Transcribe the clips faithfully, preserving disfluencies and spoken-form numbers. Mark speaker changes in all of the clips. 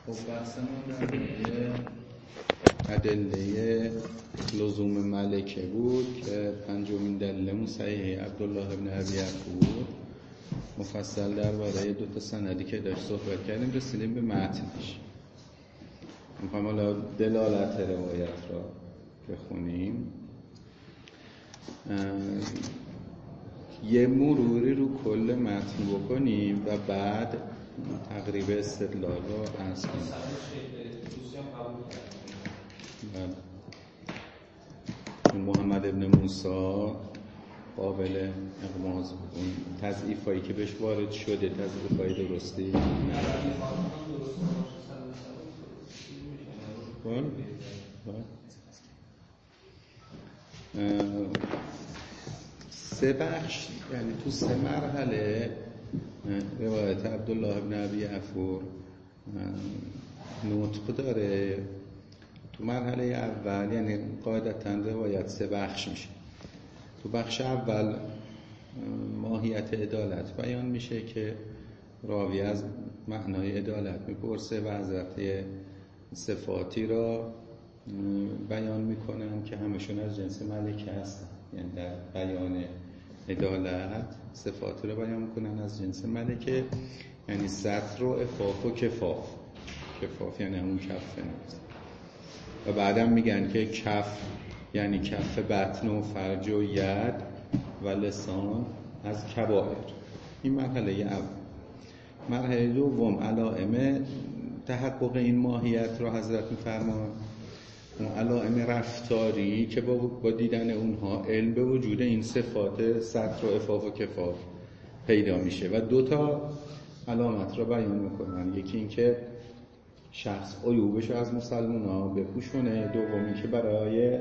Speaker 1: خب بحثمون در مورد ادله لزوم ملکه بود که پنجمین دلیل صحیح عبدالله بن ابی عفور مفصل درباره دو تا سندی که داشت صحبت کردیم رسیدیم به متنش. میخوایم حالا دلالت روایت را بخونیم. یه مروری رو کل متن بکنیم و بعد تقریب استدلال رو عرض کنیم. محمد ابن موسی قابل اغماض بود. اون تضعیفایی که بهش وارد شده تضعیفای درستی بله سه بخش، یعنی تو سه مرحله روایت عبدالله ابن ابی عفور نطق داره. تو مرحله اول یعنی قاعدتاً روایت سه بخش میشه. تو بخش اول ماهیت عدالت بیان میشه که راوی از معنای عدالت میپرسه و حضرت صفاتی را بیان میکنن که همشون از جنس ملکه هستن، یعنی در بیان عدالت صفاتی را بیان میکنن از جنس ملکه، یعنی سطر و عفاف و کفاف. کفاف یعنی همون کف نیست. و بعدم میگن که کف یعنی کف بطن و فرج و ید و لسان از کبائر. این مرحله اول. مرحله دوم علائم تحقق این ماهیت را حضرت میفرمان. اون علائم رفتاری که با, با دیدن اونها علم به وجود این صفات سطر و عفاف و کفاف پیدا میشه و دو تا علامت را بیان میکنن. یکی این که شخص عیوبش از مسلمان ها بپوشونه، دومی که برای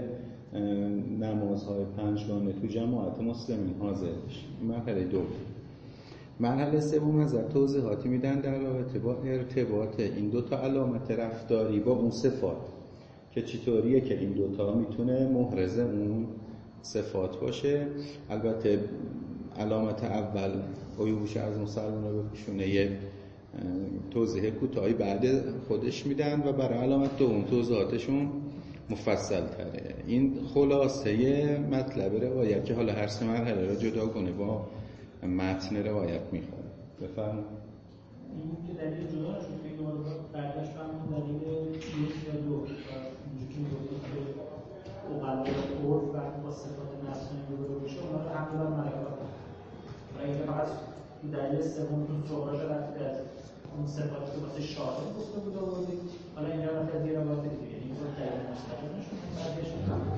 Speaker 1: نمازهای پنجگانه تو جماعت مسلمین حاضر بشه. مرحله دوم. مرحله سوم از توضیحاتی میدن در رابطه با ارتباط این دو تا علامت رفتاری با اون صفات که چطوریه که این دوتا میتونه محرز اون صفات باشه. البته علامت اول عیوبش از مسلمان ها بپوشونه یه توضیح کوتاهی بعد خودش میدن و برای علامت دوم توضیحاتشون مفصل تره. این خلاصه مطلب روایت که حالا هر سه مرحله رو جداگانه با متن روایت میخواد. بفرمایید.
Speaker 2: این که دلیل جدا شد که دوباره برگشت به دلیل یک یا دو اینجوری که میگفتید که اوقلا و عرف وقتی با صفات نفسانی روبرو میشه اونا رو حمل بر ملکات و اینکه فقط دلیل سوم تو صحبت رفتی از اون صفاتی که واسه شاهد گفته بود آوردید، حالا اینجا رفتی از یه روایت دیگه، یعنی این رو دلیل مستقیم نشون برگشت.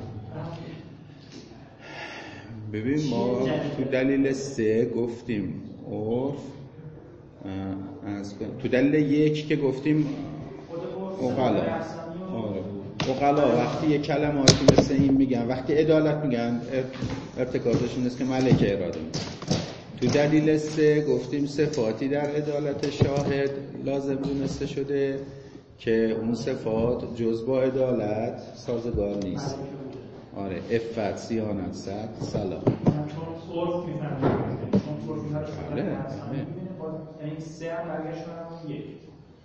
Speaker 1: ببین ما تو دلیل سه گفتیم عرف، تو دلیل یک که گفتیم اوقلا اوقلا وقتی یک کلماتی مثل این میگن، وقتی عدالت میگن ارتکازش این است که ملکه اراده میگن. تو دلیل سه گفتیم صفاتی در عدالت شاهد لازم دونسته شده که اون صفات جز با عدالت سازگار نیست. آره، عفت، صیانت، صدق، صلاح.
Speaker 2: چون عرف میفهمیم چون عرف میفهمیم بله یعنی سه هم برگشت کنم یک.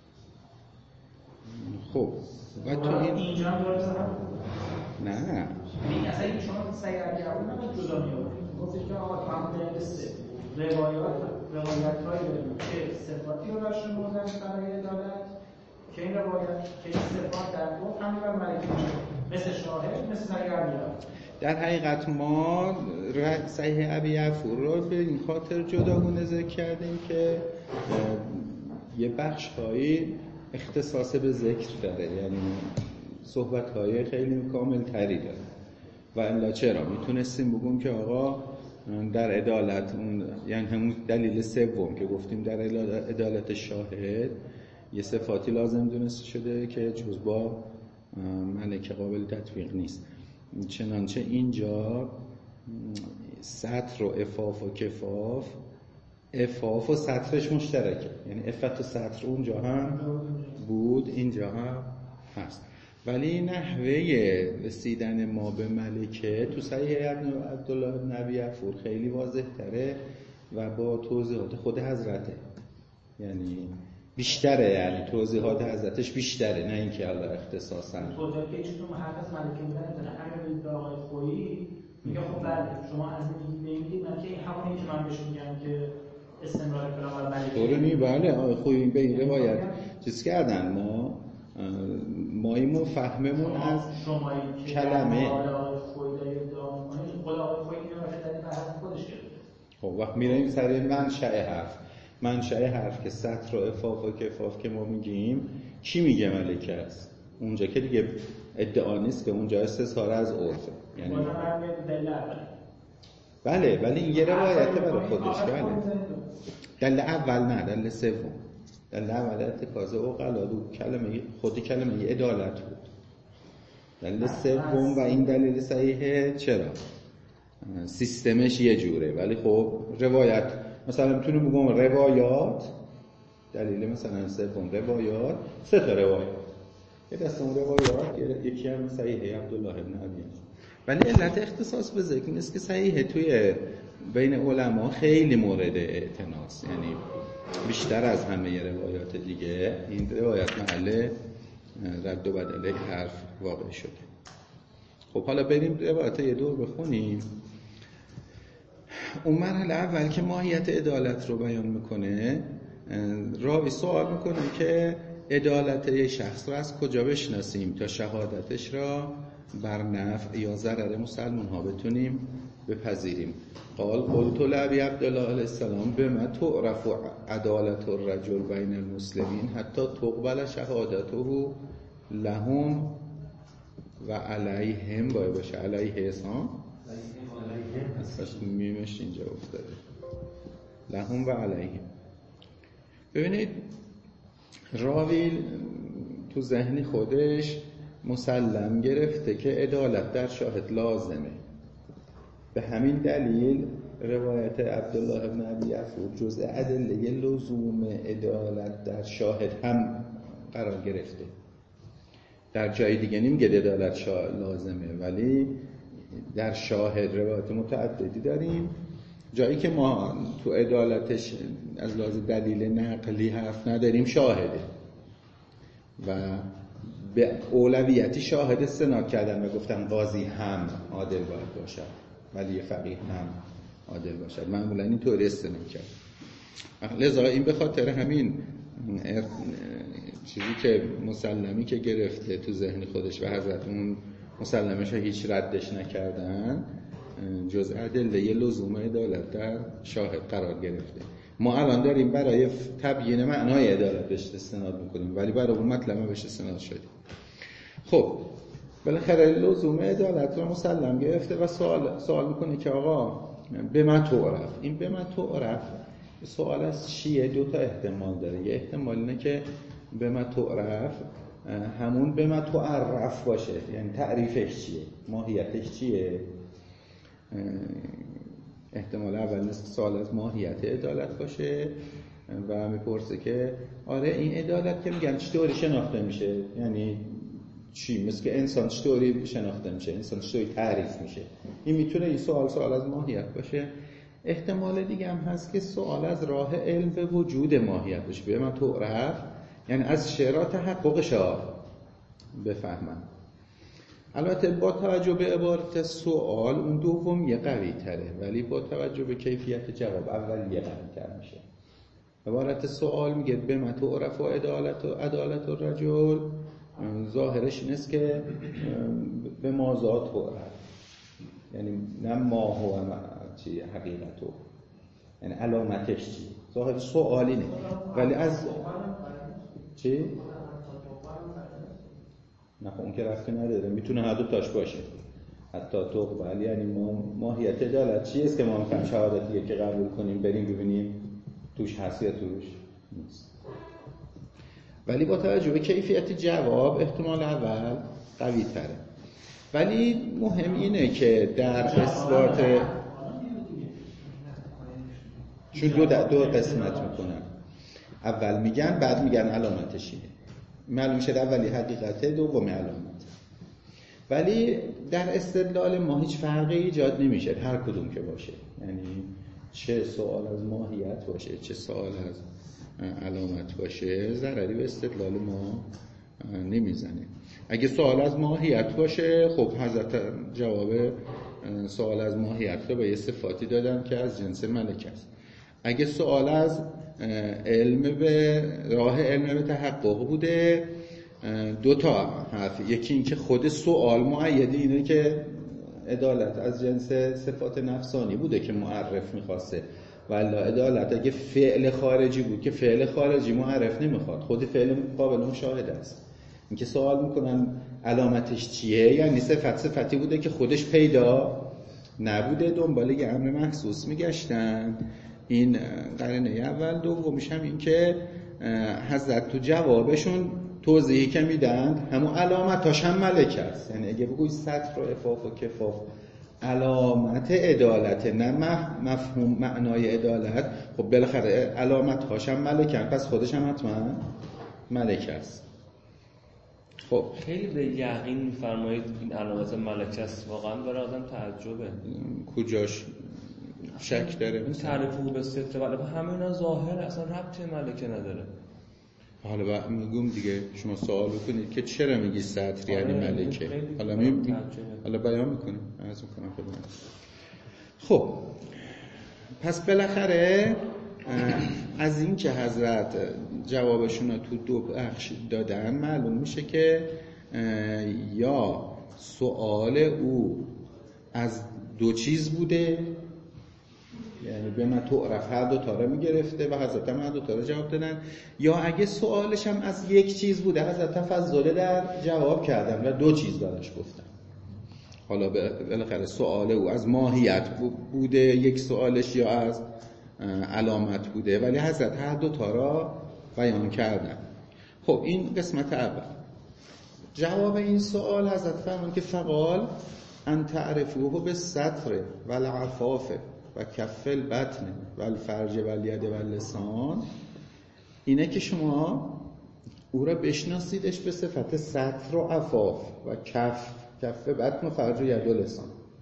Speaker 1: خب و تو این
Speaker 2: اینجا هم داره زنم؟
Speaker 1: نه
Speaker 2: این اصلا این شما سعی اگر اون نمید جدا میاد گفتش که آقا تو هم دلیل سه روایات روایت هایی داریم که صفاتی رو برشون موزن برای عدالت که این روایت که این صفات در عرف همین بر ملکه میشه مثل شاهد مثل سریع
Speaker 1: در حقیقت ما صحیح ابی عفور رو به این خاطر جداگونه ذکر کردیم که یه بخش هایی اختصاص به ذکر داره، یعنی صحبت های خیلی کامل تری داره و الا چرا میتونستیم بگیم که آقا در عدالت اون یعنی همون دلیل سوم که گفتیم در عدالت شاهد یه صفاتی لازم دونسته شده که جز با ملکه قابل تطبیق نیست. چنانچه اینجا سطر و عفاف و کفاف، عفاف و سطرش مشترکه، یعنی عفت و سطر اونجا هم بود اینجا هم هست، ولی نحوه رسیدن ما به ملکه تو صحیح عبدالله بن ابی عفور خیلی واضح تره و با توضیحات خود حضرته. یعنی بیشتره، یعنی توضیحات حضرتش بیشتره، نه اینکه حالا اختصاصا
Speaker 2: توضیحات که چیزو محقق ملکه بودن داره. همین به آقای خویی میگه خب بله شما از این میگید من که همونی که من بهش میگم که استمرار پیامبر ملکه
Speaker 1: طورنی بله آقای خویی به این روایت چیز کردن. ما مایمون فهممون از کلمه
Speaker 2: آقای خویی داره ادعا میکنه خود آقای خویی اینو وقت در این بحث خودش گرفته.
Speaker 1: خب وقت میریم سر منشأ حرف. منشأ حرف که سطر و افاف و کفاف که ما میگیم کی میگه ملکه است؟ اونجا که دیگه ادعا نیست که اونجا استثاره از عرفه، یعنی بله ولی این یه روایته برای خودش. بله دلیل اول نه، دلیل سوم. دلیل اول اتکاز عقلا دو کلمه خودی کلمه عدالت بود. دلیل سوم و این دلیل صحیحه چرا؟ سیستمش یه جوره ولی خب روایت مثلا میتونیم بگم روایات دلیل مثلا سوم روایات سه تا روایات یه دسته اون روایات یکی هم صحیحه عبدالله ابن ابی ولی علت اختصاص به ذکر نیست که صحیحه توی بین علما خیلی مورد اعتناست، یعنی بیشتر از همه روایات دیگه این روایت محل رد و بدل حرف واقع شده. خب حالا بریم روایت یه دور بخونیم. اون مرحله اول که ماهیت عدالت رو بیان میکنه، راوی سوال میکنه که عدالت یه شخص رو از کجا بشناسیم تا شهادتش را بر نفع یا ضرر مسلمان ها بتونیم بپذیریم. قال قلت لأبی عبدالله علیه السلام بما تعرف عدالت الرجل بین المسلمین حتی تقبل شهادته لهم و علیهم. باید باشه علیه اسم اصلاش میمش اینجا افتاده لهم و علیهم. ببینید راوی تو ذهن خودش مسلم گرفته که عدالت در شاهد لازمه. به همین دلیل روایت عبدالله ابن ابی یعفور جزء ادله لزوم عدالت در شاهد هم قرار گرفته. در جای دیگه نمیگه عدالت لازمه ولی در شاهد روایت متعددی داریم. جایی که ما تو عدالتش از لحاظ دلیل نقلی حرف نداریم شاهده و به اولویتی شاهد استناد کردن و گفتن قاضی هم عادل باید باشد ولی فقیه هم عادل باشد، معمولا این طوری استناد کرد. لذا این به خاطر همین چیزی که مسلمی که گرفته تو ذهن خودش و حضرت اون مسلمش رو هیچ ردش نکردن جز ادله لزوم عدالت در شاهد قرار گرفته. ما الان داریم برای تبیین معنای عدالت بهش استناد میکنیم ولی برای اون مطلب بهش استناد شدیم. خب بالاخره لزوم عدالت رو مسلم گرفته و سوال سوال میکنه که آقا به من تعرف. این به من تعرف سوال از چیه؟ دو تا احتمال داره. یه احتمال اینه که به من تعرف همون به من تعرف باشه، یعنی تعریفش چیه، ماهیتش چیه. احتمال اول نیست که سوال از ماهیت عدالت باشه و میپرسه که آره این عدالت که میگن چطوری شناخته میشه، یعنی چی؟ مثل که انسان چطوری شناخته میشه، انسان چطوری تعریف میشه. این میتونه این سوال سوال از ماهیت باشه. احتمال دیگه هم هست که سوال از راه علم به وجود ماهیت باشه. به من تعرف یعنی از شرع تحققش بفهمم. البته با توجه به عبارت سوال اون دوم یه قوی تره ولی با توجه به کیفیت جواب اول یه قوی تر میشه. عبارت سوال میگه به من تعرف و عدالت و عدالت الرجل، ظاهرش این است که به ما ذات تعرف، یعنی نه ما هو چی حقیقتو، یعنی علامتش چی. ظاهر سوال اینه ولی از چی؟ نه اون که رفته نداره، میتونه هر دو تاش باشه. حتی تقبل یعنی ما ماهیت عدالت چی است که ما میخوایم شهادتیه که قبول کنیم بریم ببینیم توش هست یا توش نیست. ولی با توجه به کیفیت جواب احتمال اول قوی تره. ولی مهم اینه که در اثبات چون دو دو قسمت میکنن، اول میگن بعد میگن علامتش اینه. معلوم شد اولی حقیقته، دومی علامت. ولی در استدلال ما هیچ فرقی ایجاد نمیشه هر کدوم که باشه، یعنی چه سوال از ماهیت باشه چه سوال از علامت باشه ضرری به استدلال ما نمیزنه. اگه سوال از ماهیت باشه خب حضرت جواب سوال از ماهیت رو به یه صفاتی دادن که از جنس ملکه است. اگه سوال از علم به راه علم به تحقق بوده دو تا حرف، یکی این که خود سوال مؤیده اینه که عدالت از جنس صفات نفسانی بوده که معرف میخواسته، والا عدالت اگه فعل خارجی بود که فعل خارجی معرف نمیخواد، خود فعل قابل مشاهده است. اینکه سوال میکنن علامتش چیه یعنی صفت صفتی بوده که خودش پیدا نبوده، دنبال یه امر محسوس میگشتن. این قرینه اول. دومیش هم این که حضرت تو جوابشون توضیحی که میدن همون علامتاش هم ملکه است. یعنی اگه بگوی سطر و عفاف و کفاف علامت عدالت نه مفهوم معنای عدالت، خب بالاخره علامتاش هم ملکه، پس خودش هم حتما ملکه است. خب
Speaker 3: خیلی به یقین میفرمایید این علامت ملکه است، واقعا برای آدم تعجبه.
Speaker 1: کجاش شک داره؟
Speaker 3: این تعریف او به ستر ولی همه اینا ظاهر اصلا ربطی ملکه نداره.
Speaker 1: حالا با میگم دیگه شما سوال بکنید که چرا میگی سطر یعنی ملکه، حالا می حالا بیان میکنیم عرض میکنم خدمت. خب پس بالاخره از این که حضرت جوابشون رو تو دو بخش دادن معلوم میشه که یا سوال او از دو چیز بوده، یعنی به من تعرف هر دو تا رو میگرفته و حضرت هم هر دو تا رو جواب دادن، یا اگه سوالش هم از یک چیز بوده حضرت تفضل در جواب کردن و دو چیز براش گفتن. حالا بالاخره سوال او از ماهیت بوده یک سوالش یا از علامت بوده، ولی حضرت هر دو تا را بیان کردن. خب این قسمت اول. جواب این سوال حضرت فرمان که فقال ان تعرفوه بالستر والعفاف و کف البطن و الفرج و الید و اللسان، اینه که شما او را بشناسیدش به صفت ستر و عفاف و کف کف بطن و فرج و ید و لسان،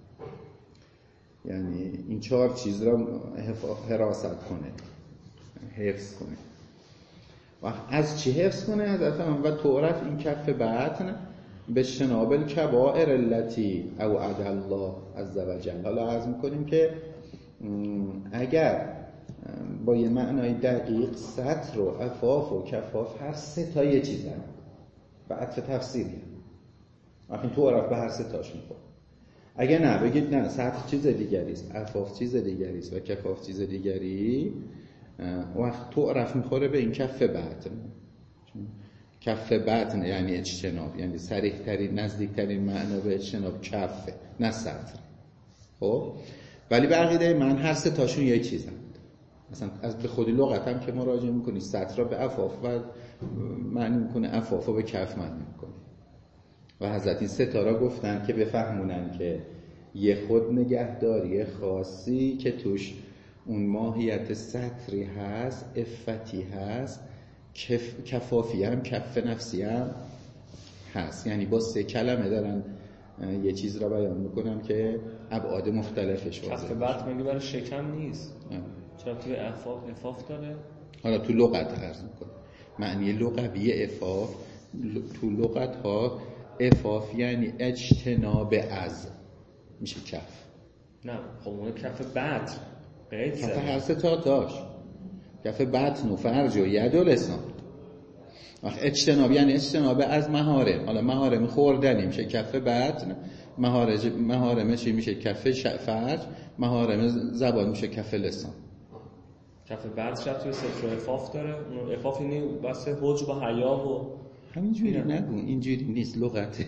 Speaker 1: یعنی این چهار چیز را حراست کنه، حفظ کنه. و از چی حفظ کنه؟ حضرت فرمان و تعرف این کف بطن به شناب الکبائر التي اوعد الله عز وجل. حالا عرض میکنیم که اگر با یه معنای دقیق ستر و عفاف و کفاف هر سه تا یه چیز هست و عطف تفسیری وقتی تو عرف به هر سه تاش میخواد. اگر نه بگید نه ستر چیز دیگری است، عفاف چیز دیگری است و کفاف چیز دیگری، وقت تو عرف میخوره به این کف بطن. کف بطن یعنی اجتناب، یعنی صریح ترین نزدیک ترین معنا به اجتناب کفه نه ستر. خب ولی به عقیده من هر سه تاشون یک چیزند. مثلا از به خودی لغت هم که مراجعه میکنی ستر را به عفاف و معنی میکنه، عفاف به کف معنی میکنه. و حضرت این سه تا را گفتن که بفهمونن که یه خود نگهداری خاصی که توش اون ماهیت ستری هست، عفتی هست، کف، کفافی هم کف نفسی هم هست. یعنی با سه کلمه دارن یه چیز را بیان میکنم که ابعاد مختلفش واضحه.
Speaker 3: کف بطن میگه برای شکم نیست، چرا توی عفاف عفاف داره؟
Speaker 1: حالا تو لغت عرض میکنم معنی لغوی عفاف تو لغت ها عفاف یعنی اجتناب از، میشه کف.
Speaker 3: نه خب اون کف بطن قید
Speaker 1: کف هر سه تا تاش، کف بطن و فرج و ید و لسان. اجتناب یعنی اجتناب از محارم. حالا محارم خوردنی میشه کف بطن، محارم محارم چی میشه کف فرج، محارم زبان میشه کف لسان.
Speaker 3: کف بطن شب توی ستر و عفاف داره. اون عفاف اینه بس حجب و حیا و
Speaker 1: همینجوری نگو، اینجوری نیست لغته.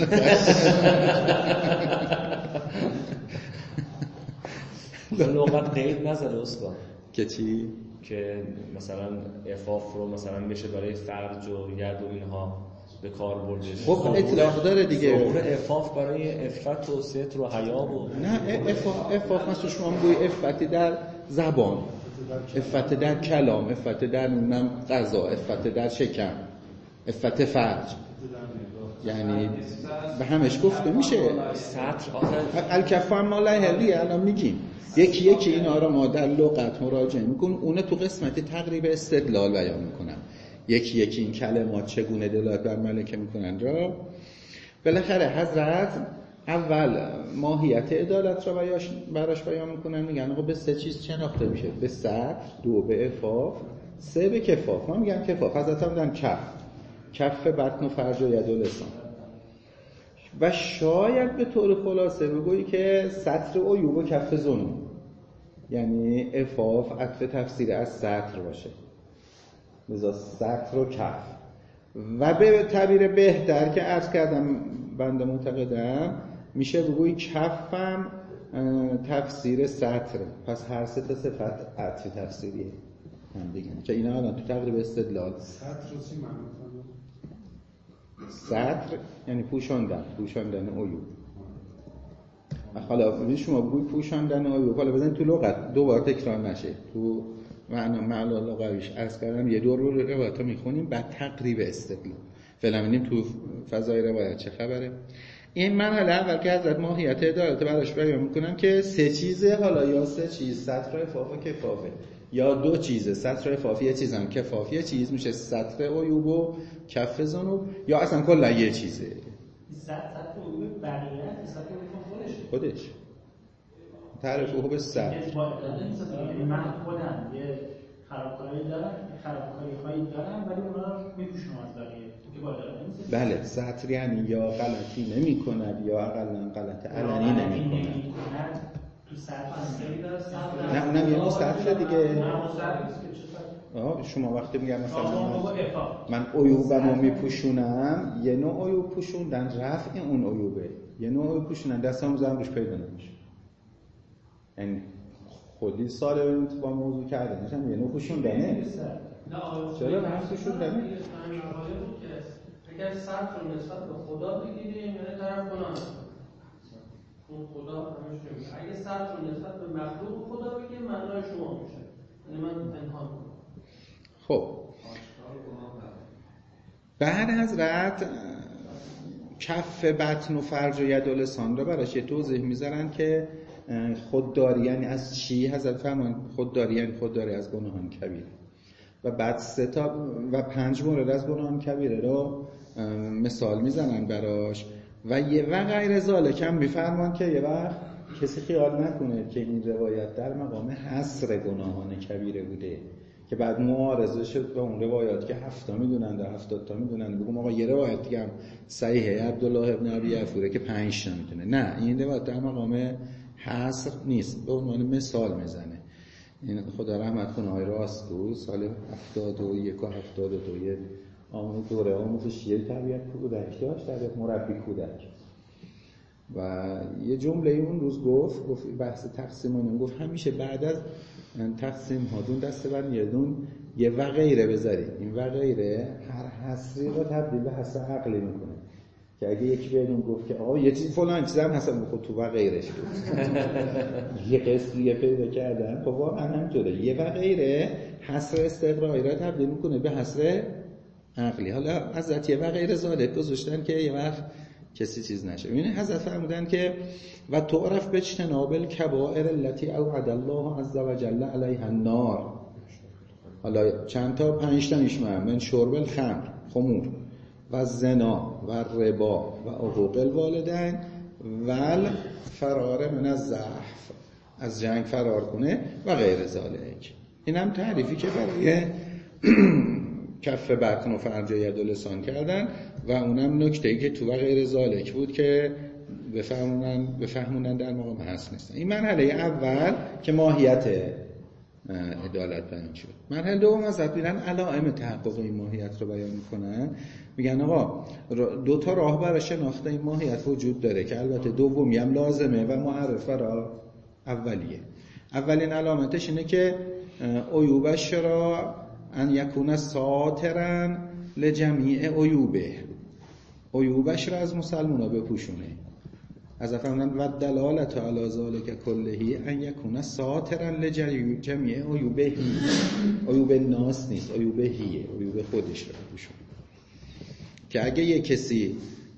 Speaker 3: لغت قید نذاره استاد
Speaker 1: که چی؟
Speaker 3: که مثلا عفاف رو مثلا میشه برای فرج و ید و اینها به کار برده.
Speaker 1: خب اطلاق داره دیگه.
Speaker 3: ظهور عفاف برای عفت و ستر و حیا و
Speaker 1: نه عفاف عفاف مثلا شما میگوی عفتی در زبان، عفت در کلام، عفت در نم غذا، عفت در شکم، عفت فرج. یعنی به همش گفته میشه
Speaker 3: سطر آخر
Speaker 1: الکف هم مال هلی الان میگیم یکی یکی اینا رو ما در لغت مراجعه میکنیم، اون تو قسمت تقریب استدلال بیان میکنم، یکی یکی این کلمات چگونه دلالت بر ملکه میکنن را. بالاخره حضرت اول ماهیت عدالت را براش بیان میکنن، میگن آقا به سه چیز شناخته میشه، به سطر، دو به عفاف، سه به کفاف. ما میگن کفاف، حضرت هم میگن کف، کف بطن و فرج و ید و لسان. و شاید به طور خلاصه بگویی که سطر عیوب و کف ظنون، یعنی عفاف عطف تفسیر از سطر باشه، لذا سطر و کف. و به تعبیر بهتر که عرض کردم بنده معتقدم میشه بگویی کفم تفسیر سطر، پس هر سه تا صفت عطف تفسیریه هم دیگه که اینا الان تو تقریب استدلال.
Speaker 4: سطر رو چی معنی کنه؟
Speaker 1: سطر یعنی پوشاندن، پوشاندن عیوب. حالا ببین شما بگوی پوشاندن عیوب، حالا بزنید تو لغت دوبار تکرار نشه، تو معنا معنا لغویش عرض کردم یه دور رو روایت ها میخونیم بعد تقریب استدلال. فعلا ببینیم تو فضای روایت چه خبره. این مرحله اول که حضرت ماهیت عدالت براش بیان میکنن که سه چیزه، حالا یا سه چیز سطر و عفاف و کفافه، یا دو چیزه سطر و عفاف، یه چیزم کفاف، یه چیز میشه سطر عیوب و کف ظنون، یا اصلا کلا یه چیزه.
Speaker 2: سطر عیوب بقیه سطر عیوب خودش
Speaker 1: خودش تعریف او به سطر.
Speaker 2: من خودم یه خرابکاری دارم، خرابکاری هایی دارم ولی اونا رو میپوشونم از بقیه که بالا نمیشه.
Speaker 1: بله سطر یعنی یا غلطی نمی کند یا اقلا غلط علنی نمی کند.
Speaker 2: تو سطر
Speaker 1: نه اونم یه سطر دیگه.
Speaker 2: نه
Speaker 1: آه شما وقتی میگم مثلا من عیوبمو میپوشونم، یه نوع عیوب پوشوندن رفع اون عیوبه، یه نوع عیوب پوشوندن دستم زدم روش پیدا نمیشه، یعنی خودی سال با موضوع کرده نشم یه نوع پوشوندنه. چرا نه پوشوندنه؟
Speaker 5: اگر سطر رو نسبت به خدا بگیریم یعنی طرف گناه اون خدا همش نمیشه. اگه سطر رو نسبت به مخلوق خدا بگیریم معنای شما میشه، یعنی من پنهان کنم.
Speaker 1: خب بعد حضرت کف بطن و فرج و ید و لسان رو براش یه توضیح میذارن که خودداری یعنی از چی. حضرت فرمان خودداری یعنی خودداری از گناهان کبیره، و بعد سه تا و پنج مورد از گناهان کبیره رو مثال میزنن براش. و یه و غیر ذالک هم میفرمان که یه وقت کسی خیال نکنه که این روایت در مقام حصر گناهان کبیره بوده که بعد معارضه شد با اون روایات که هفتا میدونن در هفتاد تا میدونن، بگم آقا یه روایت دیگه هم صحیحه عبدالله ابن ابی عفوره که پنج تا میدونه. نه این روایت در مقام حصر نیست، به عنوان مثال میزنه. این خدا رحمت کنه های راستو سال هفتاد و یک و هفتاد و دو یه آموز دوره آموزشی تربیت کودک داشت، تربیت مربی کودک، و یه جمله اون روز گفت گفت بحث تقسیم اون گفت همیشه بعد از تقسیم ها دون دسته بر یه دون یه و غیره بذارید. این و غیره هر حصری رو تبدیل به حصر عقلی میکنه که اگه یکی بهتون گفت که آقا یه چیز فلان چیز هم حسن بخود تو و غیرش بود یه قصریه پیدا کردن، خب واقعا همینطوره. یه و غیره حصر استقرایی را تبدیل میکنه به حصر عقلی. حالا حضرت یه و غیر ذالک گذاشتن که یه وقت کسی چیز نشه. ببینید حضرت فرمودن که و تعرف باجتناب الکبائر التي اوعد الله عز وجل علیها النار. حالا چند تا پنج تا میشمه من شرب الخمر خمور و زنا و ربا و عقوق الوالدین و فرار من الزحف، از جنگ فرار کنه و غیر ذالک. این هم تعریفی که برای کف بطن و فرج و ید و لسان کردن و اونم نکته‌ای که تو و غیر ذالک بود که بفهمونن بفهمونن در مقام هست نیستن. این مرحله اول که ماهیت عدالت بیان شد. مرحله دوم از میرن علائم تحقق این ماهیت رو بیان میکنن، میگن آقا دو تا راه برای شناخت این ماهیت وجود داره که البته دومی هم لازمه و معرفه را اولیه. اولین علامتش اینه که عیوبش را ان یکون ساترن لجمیع عیوبه، عیوبش را از مسلمونا بپوشونه. از افهمون و دلالت علی ذالک کلهی ان یکون ساترن لجمیع عیوبه، عیوب ناس نیست، عیوبه هیه، عیوب خودش را بپوشونه. که اگه یه کسی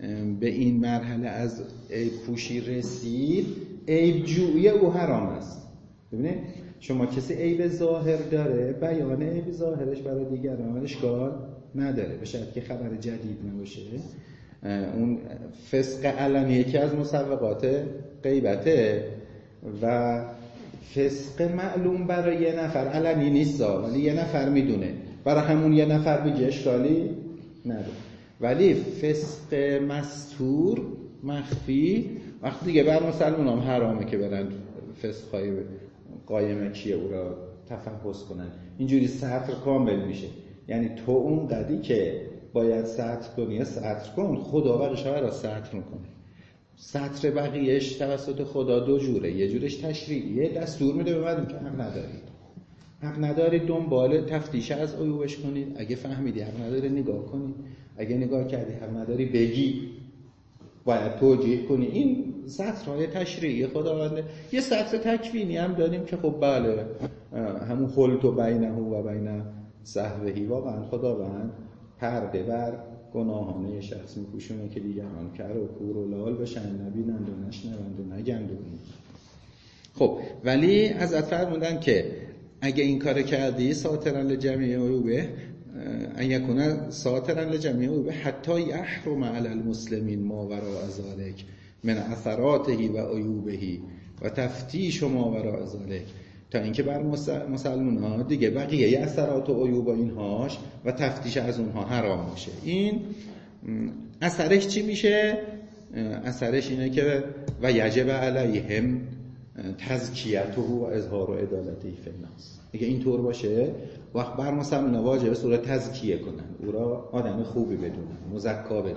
Speaker 1: به این مرحله از عیب پوشی رسید، عیب جویی او حرام است. ببینید شما کسی عیب ظاهر داره، بیان عیب ظاهرش برای دیگران اشکال نداره، به شرطی که خبر جدید نباشه. اون فسق علنی یکی از مسوغات غیبته و فسق معلوم برای یه نفر علنی نیست ولی یه نفر میدونه، برای همون یه نفر بگه اشکالی نداره. ولی فسق مستور مخفی وقتی دیگه بر مسلمان هم حرامه که برن فسقهای قایمه کیه او را تفحص کنن. اینجوری سطر کامل میشه، یعنی تو اون قدی که باید سطر کنی سطر کن، خدا بقیش ها را سطر میکنه. سطر بقیهش توسط خدا دو جوره، یه جورش تشریعیه، دستور میده به مردم که حق ندارید حق ندارید دنبال تفتیش از عیوبش کنید، اگه فهمیدی حق نداری نگاه کنید، اگه نگاه کردی حق نداری بگی، باید توجیه کنی. این سطرهای تشریعی خداونده. یه سطر تکوینی هم داریم که خب بله همون خلط و بینه و بین سهوهی، واقعا خداوند پرده بر گناهانه شخص میپوشونه که دیگران کر و کور و لال بشن، نبینند و نشنوند و نگند و این. خب ولی حضرت فرمودن که اگه این کار کردی ساترا لجمیع عیوبه، ان یکون ساترا لجمیع عیوبه حتی یحرم علی المسلمین ما وراء ذلک من اثراته و عیوبه و تفتیش ما وراء ذلک، تا اینکه بر مسلمان ها دیگه بقیه اثرات و عیوب اینهاش و تفتیش از اونها حرام باشه. این اثرش چی میشه؟ اثرش اینه که و یجب علیهم تزکیته و اظهار و عدالته فی الناس. اگه اینطور باشه وقت بر مسلمان ها واجبه او را تزکیه کنن، او را آدم خوبی بدونن، مزکا بدونن.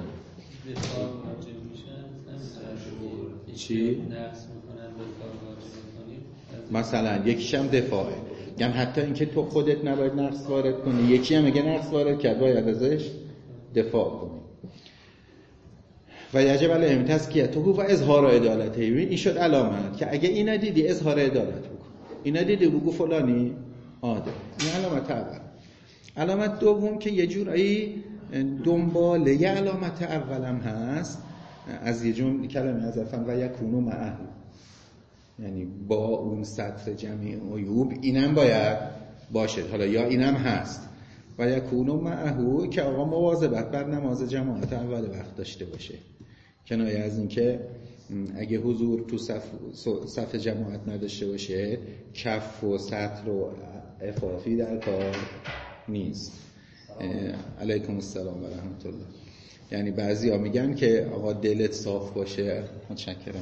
Speaker 1: چی؟ مثلا یکیش هم دفاعه، یعنی حتی اینکه تو خودت نباید نقص وارد کنی، یکی هم اگه نقص وارد کرد باید ازش دفاع کنی. و یجب علیهم تزکیته و اظهار عدالته. این شد علامت که اگه اینا دیدی اظهار عدالت بکن، اینا دیدی بگو فلانی عادل. این علامت اول. علامت دوم که یه جورایی دنباله یه علامت اولم هست از یه جمله کلمه از افن و یکونو معه، یعنی با اون سطر جمعی عیوب اینم باید باشه. حالا یا اینم هست و یکونو معه که آقا مواظبت بر نماز جماعت اول وقت داشته باشه، کنایه از این که اگه حضور تو صف, صف جماعت نداشته باشه کف و سطر و افافی در کار نیست. علیکم السلام و رحمت الله. یعنی بعضی ها میگن که آقا دلت صاف باشه، متشکرم،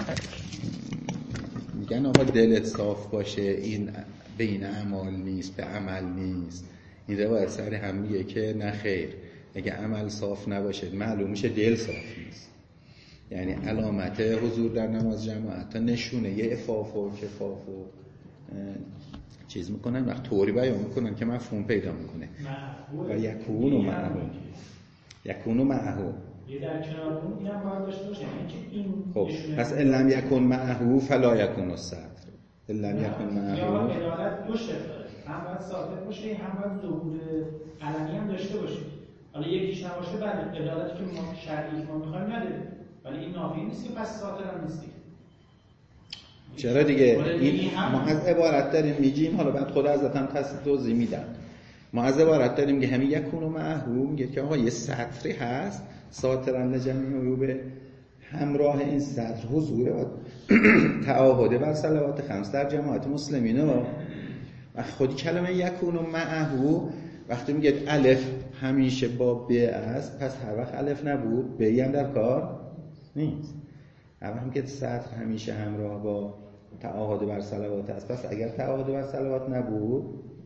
Speaker 1: میگن آقا دلت صاف باشه این به این اعمال نیست، به عمل نیست. این روایت سر هم میگه که نه خیر، اگه عمل صاف نباشه معلوم میشه دل صاف نیست. یعنی علامت حضور در نماز جماعت تا نشونه یه افاف و کفاف و چیز میکنن، وقت طوری بیان میکنن که مفهوم پیدا میکنه. و یکونو معه یکونو معه
Speaker 2: یه در کنار اون اینم باید داشته باشه که این
Speaker 1: خب پس ان لم یکن معه فلا یکون السطر. ان لم یکن معه
Speaker 2: یا عدالت دو شکل داره، هم باید ثابت باشه هم باید ظهور علنی هم داشته باشه. حالا یکیش نباشه بعد عدالتی که ما شرعی ما میخوایم نداریم، ولی این نافی نیست که پس ساتر هم نیستی.
Speaker 1: چرا دیگه این ما از عبارت داریم میگیم، حالا بعد خود حضرت هم توضیح میدن. ما از عبارت داریم که همین یکونو معه میگه که آقا یه سطری هست ساترن لجمیع عیوب، همراه این سطر حضور و تعاهد بر صلوات خمس در جماعت مسلمین. و خودی کلمه یکونو معه وقتی میگه الف همیشه با ب است، پس هر وقت الف نبود ب هم در کار نیست. اما هم که سطر همیشه همراه با تعاهد بر صلوات است، پس اگر تعاهد بر صلوات نبود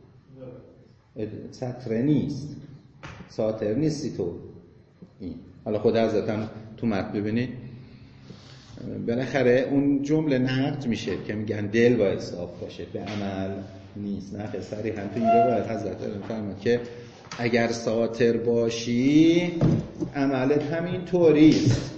Speaker 1: سطر نیست، ساتر نیستی تو. این حالا خود حضرت هم تو متن ببینید بالاخره اون جمله نقد میشه که میگن دل باید صاف باشه، به عمل نیست. نه صریحا تو این روایت حضرت فرمود که اگر ساتر باشی عملت همین طوریست،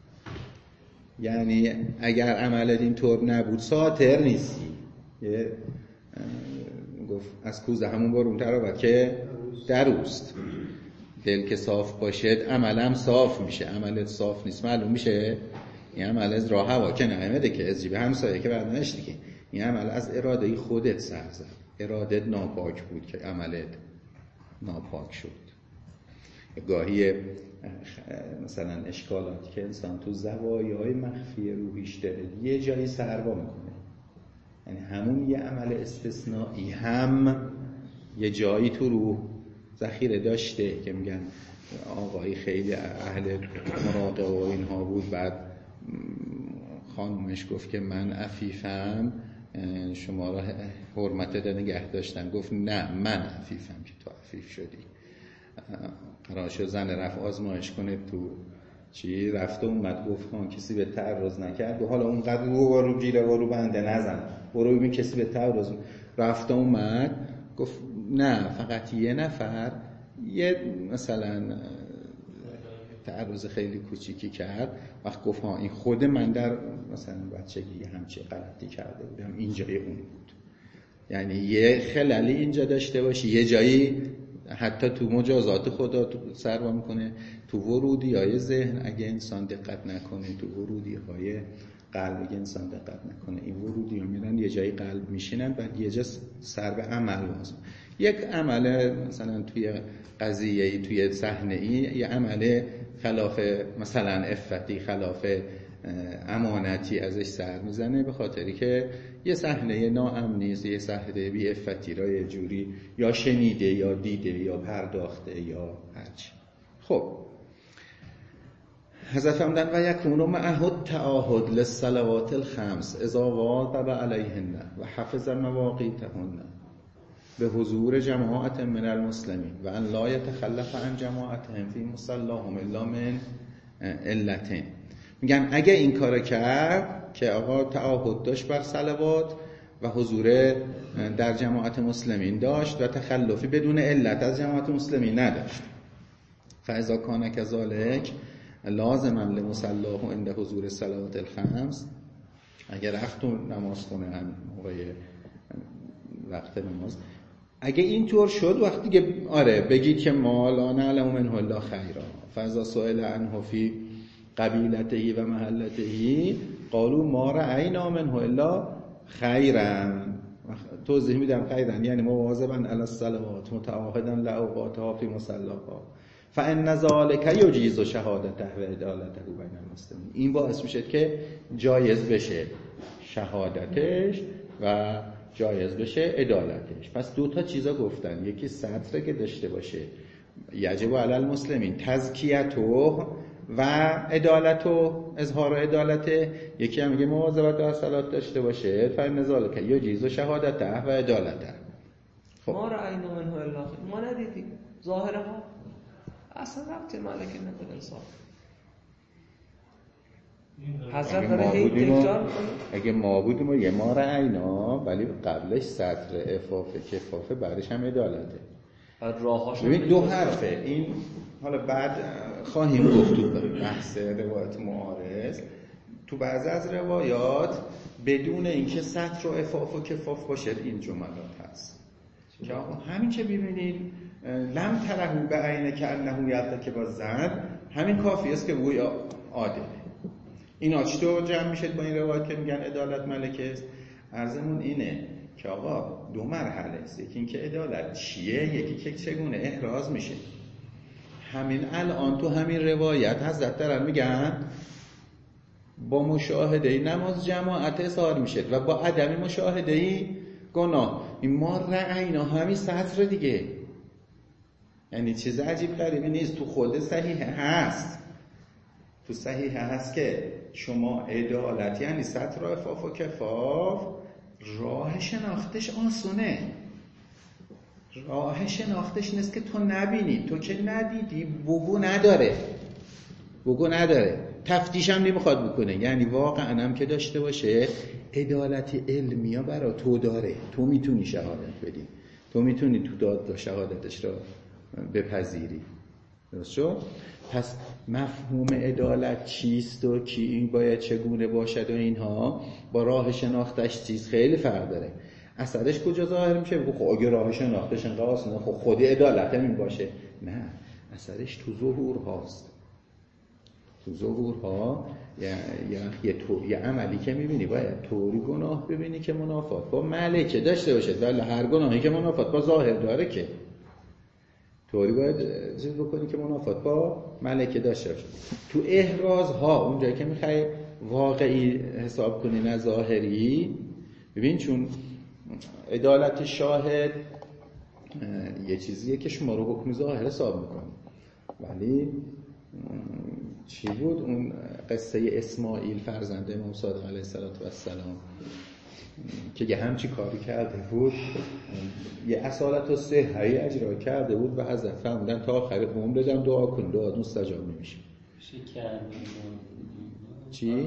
Speaker 1: یعنی اگر عملت این طور نبود ساتر نیستی. یه گفت از کوزه همون برون تر آورد که دروست. دل که صاف باشه عملم صاف میشه. عملت صاف نیست معلوم میشه این عمل از راه هوا که نمیده که از جیب همسایه که بردنش دیگه. این عمل از اراده خودت سر زد، ارادت ناپاک بود که عملت ناپاک شد. گاهی مثلا اشکالاتی که انسان تو زوایای مخفی روحیش داره یه جایی سروا میکنه، یعنی همون یه عمل استثنایی هم یه جایی تو روح ذخیره داشته که میگن آقایی خیلی اهل مراقبه و اینها بود، بعد خانومش گفت که من عفیفم شما را حرمت ده نگه داشتن، گفت نه من عفیفم که تو عفیف شدی. قرار شد زن رفت آزمایش کنه تو چی رفته اومد گفت خان کسی به تعرض نکرد و حالا اونقدر رو رو گیره و رو بنده نزن برو ببین کسی به تعرض رفته اومد گفت نه فقط یه نفر یه مثلا تعرض خیلی کوچیکی کرد. وقت گفت ها این خود من در مثلا بچگی همچی غلطی کرده بودم اینجای اون بود. یعنی یه خلالی اینجا داشته باشی یه جایی حتی تو مجازات خدا تو سروا میکنه، تو ورودی های ذهن اگه انسان دقت نکنه، تو ورودی های قلب اگه انسان دقت نکنه، این ورودی ها میرن یه جایی قلب میشینن بعد یه جا سر به عمل واسه. یک عمل مثلا توی قضیه توی صحنه ای یه عمل خلاف مثلا افتی خلاف امانتی ازش سر میزنه به خاطری که یه صحنه ناامنی است، یه صحنه بی افتی را یه جوری یا شنیده یا دیده یا پرداخته یا هرچی. خب حضرت فرمودن و یکونو معه التعاهد للصلوات الخمس اذا واظب علیهن و حفظ مواقیتهن به حضور جماعت من المسلمین و ان لا یتخلف عن جماعتهم فی مصلاهم الا من علتین. میگن اگه این کارو کرد که آقا تعاهد داشت بر صلوات و حضور در جماعت مسلمین داشت و تخلفی بدون علت از جماعت مسلمین نداشت، فاذا کان کذالک لازما لمصلاه عند حضور صلوات الخمس، اگه رفت تو نماز خونه هم موقع وقت نماز اگه اینطور شد وقتی که آره بگید که ما لا نعلم منه الا خیرا فاذا سئل عنه فی قبیلته و محلته قالوا ما رأینا منه الا خیرا. توضیح میدم خیرا یعنی مواظبا علی الصلوات متعاهدا لاوقاتها فی مصلاها فان ذلک یجیز شهادته و عدالته بین المسلمین. این باعث میشه که جایز بشه شهادتش و جایز بشه عدالتش. پس دو تا چیزا گفتن، یکی سطر که داشته باشه یجب علی المسلمین تزکیته و عدالت و اظهار عدالت، یکی هم میگه مواظبت بر صلات داشته باشه فإن ذلک یجیز شهادته و عدالته.
Speaker 3: خب ما رأینا منه الا ما ندیدیم ظاهرها اصلا ربطی مالک نداره انصاف. حضرت داره هی تکرار میکنه
Speaker 1: اگه ما بودیم و یه ما رأینا ولی قبلش سطر افافه کفافه بعدش هم عدالته. ببین دو حرفه این، حالا بعد خواهیم گفت تو بحث روایت معارض تو بعضی از روایات بدون اینکه سطر و افاف و کفاف باشه این جملات هست که همین که ببینید لم ترهو به عینه که انه یلده که با زن همین کافی است که بوی عادله. اینا چطور جمع میشه با این روایت که میگن عدالت ملکه است؟ عرضمون اینه که آقا دو مرحله است، یکی این که عدالت چیه، یکی که چگونه احراز میشه. همین الان تو همین روایت حضرت دارن میگن با مشاهده نماز جماعت اظهار میشه و با عدم مشاهده گناه. این ما رأینا همین سطر دیگه، یعنی چیز عجیب غریبی نیست، تو خود صحیح هست، تو صحیح هست که شما عدالت یعنی سطر و افاف و کفاف راه شناختش آسونه، راه شناختش نیست که تو نبینی، تو که ندیدی بگو نداره، بگو نداره، تفتیش هم نمیخواد بکنه، یعنی واقعا هم که داشته باشه عدالت علمی ها برای تو داره، تو میتونی شهادت بدی، تو میتونی تو داد و شهادتش رو بپذیری. درست شد؟ پس مفهوم عدالت چیست و کی این باید چگونه باشد و اینها با راه شناختش چیز خیلی فرق داره. اثرش کجا ظاهر میشه؟ خب اگه راه شناختش انقدر آسونه خب خودی عدالت همین باشه؟ نه، اثرش تو ظهور هاست. تو ظهورها یا یه تو یه عملی که می‌بینی باید طوری گناه ببینی که منافات با ملکه داشته باشه، ولی هر گناهی که منافات با ظاهر داره که طوری باید چیز بکنی که منافات با ملکه داشته باشه. تو احرازها اونجایی که می‌خوای واقعی حساب کنی نه ظاهری، ببین چون عدالت شاهد یه چیزیه که شما رو حکم ظاهر حساب می‌کنه، ولی چی بود اون قصه اسماعیل فرزند امام صادق علیه السلام که یه همچی کاری کرده بود، یه اصالت و صحهی اجرا کرده بود و حضرت فرمودن تا آخر عمر بدم دعا کن، دعا مستجاب نمیشه. چی؟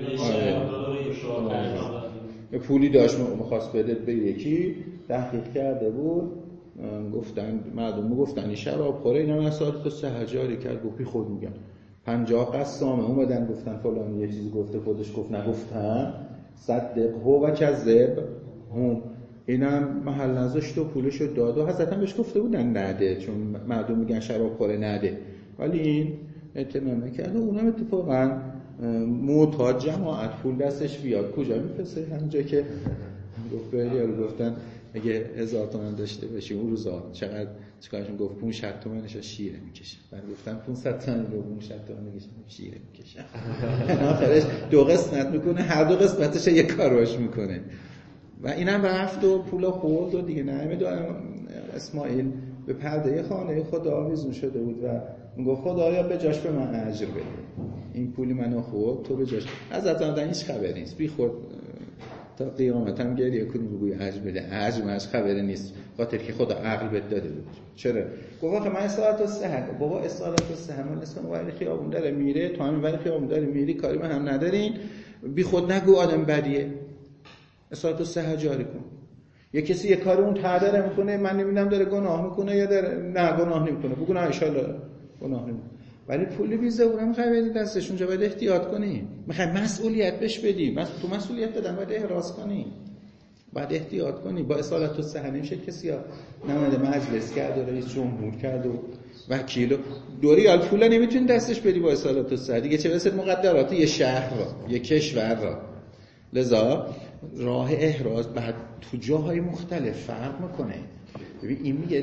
Speaker 1: یه پولی داشت میخواست بده به یکی، تحقیق کرده بود، گفتن مردم گفتن این شراب خوره، اینا اصالت و صحه جاری کرد، گفت بی خود میگم پنجاه قسامه اومدن گفتن فلان یه چیزی گفته، خودش گفت نگفتم، صدق هو و کذب هم، اینم محل نذاشت و پولشو داد و حضرت هم بهش گفته بودن نده، چون مردم میگن شراب خوره نده، ولی این اعتنا نکرد و اونم اتفاقا معتاد جماعت پول دستش بیاد کجا میفرسه، همونجا که گفت بریال گفتن اگه هزار تومن داشته باشی اون روزا چقدر چیکارشون، گفت پانصد تومنش شیره میکشه، بعد گفتن پانصد تومن رو پانصد تومن میکشه شیره میکشه، آخرش دو قسمت میکنه، هر دو قسمتش یک کاراش میکنه و اینم رفت و پول خورد و دیگه نمیدونم دو اسماعیل به پرده خانه خدا آویزون شده بود و میگفت خدایا به جاش به من اجر بده، این پولی منو خورد تو به جاش، از ازم هیچ خبری نیست، بی خود تا قیامت هم گریه کنی بگوی اجر بده، اجر ماش خبری نیست، خاطر که خدا عقل بهت داده بود. چرا؟ گفت آخه من اصالت و صحه، بابا اصالت و صحه من اسم ولی خیابون داره میره، تو همین ولی خیابون داره میری، کاری من هم ندارین، بی خود نگو آدم بدیه، اصالت و صحه جاری کن. یه کسی یه کار اون تعداره میکنه، من نمیدونم داره گناه میکنه یا داره نه گناه نمیکنه، بگو نه ان شاء الله گناه نمیکنه، ولی پولی بیزه اونم میخوای بدی دستش، اونجا باید احتیاط کنی، میخوای مسئولیت بهش بدی، مس... تو مسئولیت دادن باید احراز کنی، باید احتیاط کنی. با اصالت و صحه نمیشه کسی ها نماینده مجلس کرد و رئیس جمهور کرد و وکیل و دو ریال پول نمیتونی دستش بدی با اصالت و صحه، دیگه چه برسه مقدرات یه شهر را یه کشور را. لذا راه احراز بعد تو جاهای مختلف فرق میکنه. ببین این میگه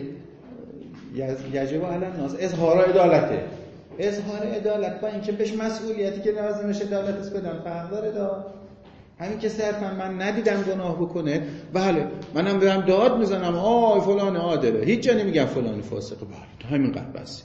Speaker 1: یجب علی الناس اظهار عدالته، اظهار عدالت با اینکه بهش مسئولیتی که لازمشه عدالتش بدن فرق داره. دا همین که صرفا من ندیدم گناه بکنه، بله منم برم داد میزنم آی فلان عادله، هیچ جا نمیگم فلانی فاسقه، بله تو همین قد بس،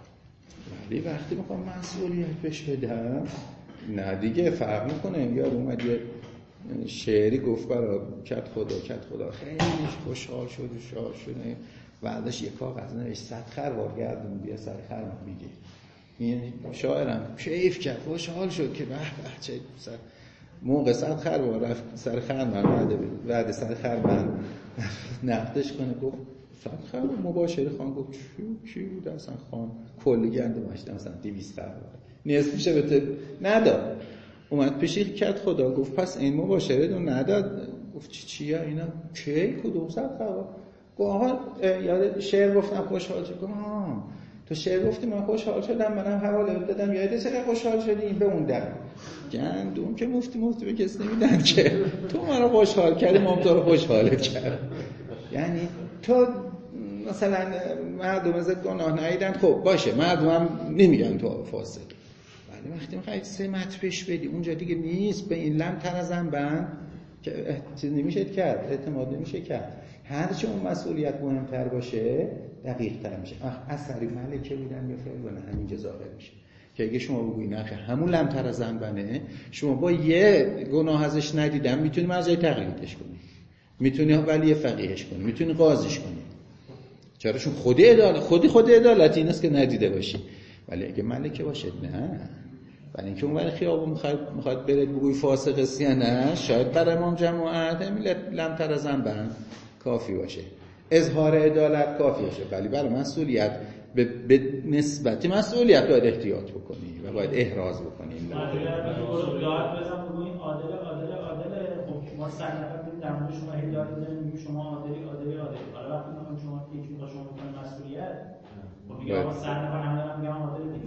Speaker 1: ولی وقتی میخوام مسئولیت بهش بدم نه دیگه فرق میکنه. یار اومد یه شعری گفت برای کت خدا کت خدا خیلی خوشحال شد و شاد شد، بعدش یک کاغذ نوشت صد خروار گردون بیا سر خرم میگه، این شاعرم کیف کرد خوشحال شد که به به چه سر موقع صد خروار رفت سر خرم بعد بعد سر خرم نقدش کنه، گفت صد خروار مباشر خان، گفت چی چی بود اصلا خان کلی گنده ماشته مثلا دویست خروار نصفشه بهت نداد. اومد پیشی کرد خدا گفت پس این مباشره دو نداد، گفت چی چیه اینا کی کدوم صد خروار؟ گفت آقا یاد شعر گفتم خوشحال شد، گفت آها تو شعر گفتی من خوشحال شدم، منم حواله دادم یاد چقدر خوشحال شدی این به اون در گندم که مفتی مفتی به کسی نمیدن که تو منو خوشحال کردی ما تو رو خوشحالت کرد. یعنی تو مثلا مردم ازت گناه ندیدن، خب باشه مردم هم نمیگن تو فاسق، ولی وقتی میخوای سمت پیش بدی اونجا دیگه نیست به این لم تر ازم بند که چیز نمیشه کرد، اعتماد نمیشه کرد. هرچه اون مسئولیت مهمتر باشه دقیق تر میشه. اثری ملکه بودن یا فعل بودن همینجا ظاهر میشه که اگه شما بگوی نه همون لم تر ازم بنه، شما با یه گناه ازش ندیدم میتونی مرجع تقلیدش کنی، میتونی ولی فقیهش کنی، میتونی قاضیش کنی، چرا؟ چون خود عدالت خودی خود عدالت این است که ندیده باشی. ولی اگه ملکه باشه نه، ولی اینکه اون ولی خیابون میخواد میخواد بره بگوی فاسق است یا نه، شاید برای امام جماعت ملت لم تر ازم بند کافی باشه، اظهار عدالت کافی باشه، ولی برای مسئولیت به, به نسبت مسئولیت باید احتیاط بکنی و باید احراز بکنی.
Speaker 2: داد بزن بگوی عادل عادل عادل، خب ما صد نفر بریم در مورد شما هی داد بزنیم میگیم شما عادلی عادلی عادلی، حالا وقتی میخوام شما یکی میخواد شما بکنه مسئولیت خب میگه آقا صد نفر همه دارن میگن عادل دیگه.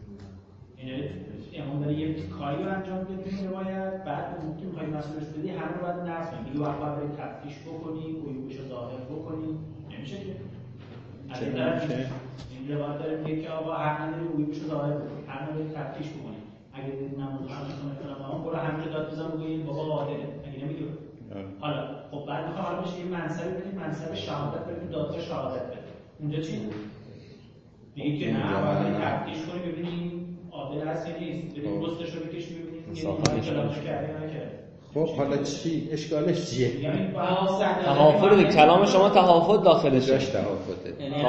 Speaker 2: یعنی امام داره یه کاری رو انجام میده تو این روایت، بعد اون که میخوای مسئولش بدی همه رو باید نفس کنی، میگه وقت باید تفتیش بکنی، گویگوش ظاهر بکنی، نمیشه که از این طرف این روایت داره میگه که آقا هر نداری گویگوش ظاهر بکنی، هر نداری تفتیش بکنی، اگه دیدی نماز خودتون میکنم اما برو همینجا داد بزن بگو بابا عادله، اگه نمیگه حالا خب بعد میخوام حالا بشه یه منصبی بدید، منصب شهادت بدید، دادگاه شهادت بدید، اونجا چی؟ میگه که نه باید تفتیش کنی ببینیم عادل هست یا نیست، ببینیم پستش رو بکشی ببینیم یه کلامش کرده یا نکرده.
Speaker 1: خب حالا چی؟ اشکالش چیه؟
Speaker 2: یعنی
Speaker 3: تحافظ دیگه، کلام شما تحافظ داخلشه.
Speaker 1: داشت تحافظه.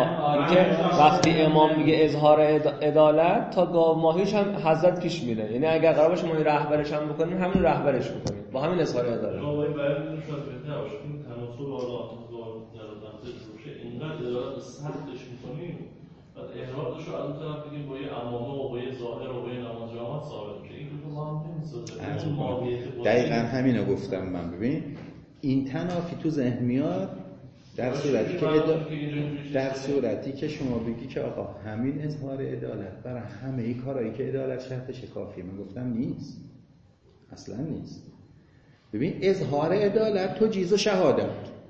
Speaker 3: اینکه وقتی امام میگه اظهار عدالت تا گاو ماهیش هم حضرت پیش میره، یعنی اگر قرار باشه ما این رهبرش هم بکنیم همین رهبرش بکنیم با همین اظهار عدالت.
Speaker 6: آقای بیان شاید بهتر باشه این تناسب بالا در دفتر روشه اینقدر عدالت سختش میکنیم بعد احرارش رو از اون طرف بگیم با یه عمامه و با یه ظاهر و با یه نماز جماعت ثابت میشه، این دو با هم نمیسازه.
Speaker 1: دقیقا همینو گفتم من. ببین این تنافی تو ذهن میاد در صورتی که ادال... در صورتی که شما بگی که آقا همین اظهار عدالت برای همه ای کارهایی که عدالت شرطش کافیه. من گفتم نیست، اصلا نیست. ببین اظهار عدالت تو تجیز و شهادت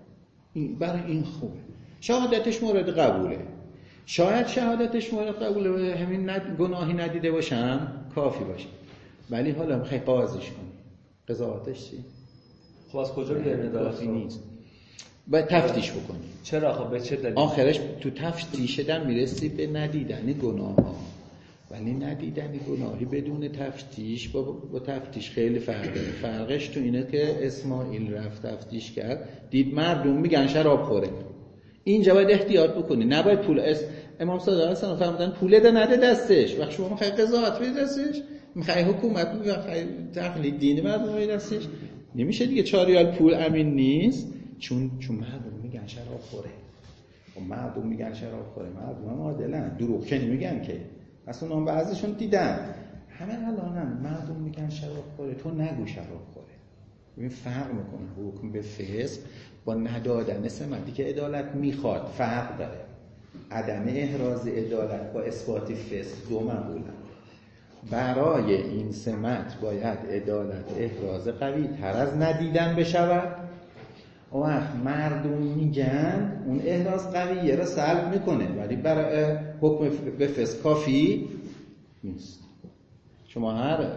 Speaker 1: این برای این خوبه، شهادتش مورد قبوله، شاید شهادتش مورد قبوله و همین ند... گناهی ندیده باشم کافی باشه، ولی حالا میخوای قاضیش کنی قضاوتش چی؟
Speaker 3: خب از کجا بیاریم عدالت
Speaker 1: نیست؟ باید تفتیش بکنی.
Speaker 3: چرا؟ خب به چه دلیل؟
Speaker 1: آخرش تو تفتیش دم میرسی به ندیدن گناه ها، ولی ندیدن گناهی بدون تفتیش با, با تفتیش خیلی فرقه. فرقش تو اینه که اسماعیل رفت تفتیش کرد دید مردم میگن شراب خوره، اینجا باید احتیاط بکنی، نباید پول اس... امام صادق علیه السلام فرمودن پول ده نده دستش. وقتی شما میخوای قضاوت بدی دستش، میخوای حکومت میخوای تقلید دینی مردم بدی دستش، نمیشه دیگه. چهار ریال پول امین نیست، چون چون مردم میگن شراب خوره. و مردم میگن شراب خوره، مردم هم عادلن، دروغ که نمیگن که، اصلا اون بعضیشون دیدن همه الانن مردم میگن شراب خوره، تو نگو شراب خوره. ببین فرق میکنه حکم به فسق با ندادن سمتی که عدالت میخواد، فرق داره. عدم احراز عدالت با اثبات فسق دو معقولن. برای این سمت باید عدالت احراز قوی تر از ندیدن بشود. اون وقت مردم میگن اون احراز قویه را سلب میکنه، ولی برای حکم به فسق کافی نیست. شما هر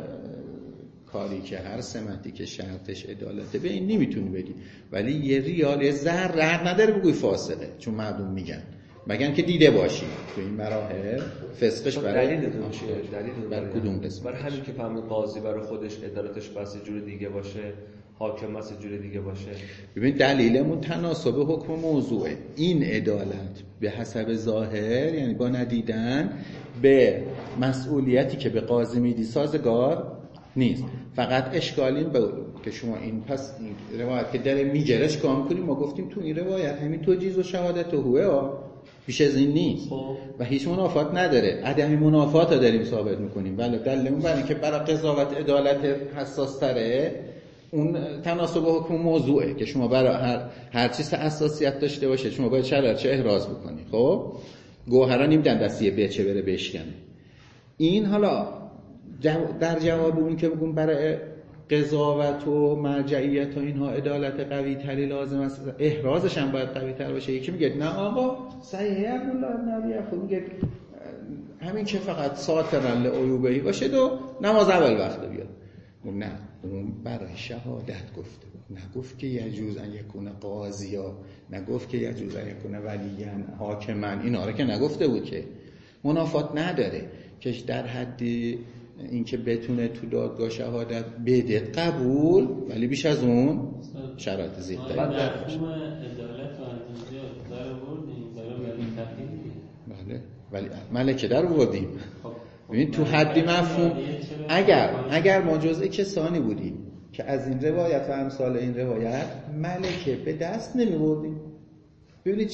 Speaker 1: کاری که هر سمتی که شرطش عدالته به این نمیتونی بگی، ولی یه ریال یه ذره حق نداره بگوی فاصله، چون مردم میگن مگن که دیده باشی تو این مراحل فسقش برای
Speaker 3: دلیل دلیل
Speaker 1: بر کدوم قسمت؟
Speaker 3: برای همین که فهمید قاضی برای خودش عدالتش بس جور دیگه باشه، حاکم بس جور دیگه باشه.
Speaker 1: ببین دلیلمون تناسب حکم موضوعه. این عدالت به حسب ظاهر یعنی با ندیدن به مسئولیتی که به قاضی میدی سازگار نیست. فقط اشکال این بود که شما این پس این روایت که داره میگرش کام کنیم، ما گفتیم تو این روایت همین تجیز و شهادت و هوه ها بیش از این نیست و هیچ منافات نداره. عدم منافات رو داریم ثابت میکنیم. بله دلیلمون برای که برای قضاوت عدالت حساس تره اون تناسب حکم موضوعه که شما برای هر هر چیز حساسیت داشته باشه شما باید شرایطش احراز بکنی. خب گوهرا نمیدن دستیه بچه بره بشکنه. این حالا در جواب اون که بگم برای قضاوت و مرجعیت و اینها عدالت قوی تری لازم است، احرازش هم باید قوی تر باشه. یکی میگه نه آقا صحیح عبدالله بن ابی خب میگه همین که فقط ساترن لعیوبهی باشه و نماز اول وقت بیاد. نه اون برای شهادت گفته بود، نگفت که یجوز ان یکون قاضیا، نگفت که یجوز ان یکون ولیان حاکمن، اینا رو که نگفته بود که منافات نداره که در حد اینکه بتونه تو دادگاه شهادت بده قبول، ولی بیش از اون شرایط زیاد داره.
Speaker 7: بعد مفهوم عدالت و عدالت در آوردیم برای ولی تقییدی.
Speaker 1: بله ولی ملکه در آوردیم. ببین تو حدی مفهوم اگر اگر ما جزء کسانی بودیم که از این روایت و امثال این روایت ملکه به دست نمی‌بردیم. ببینید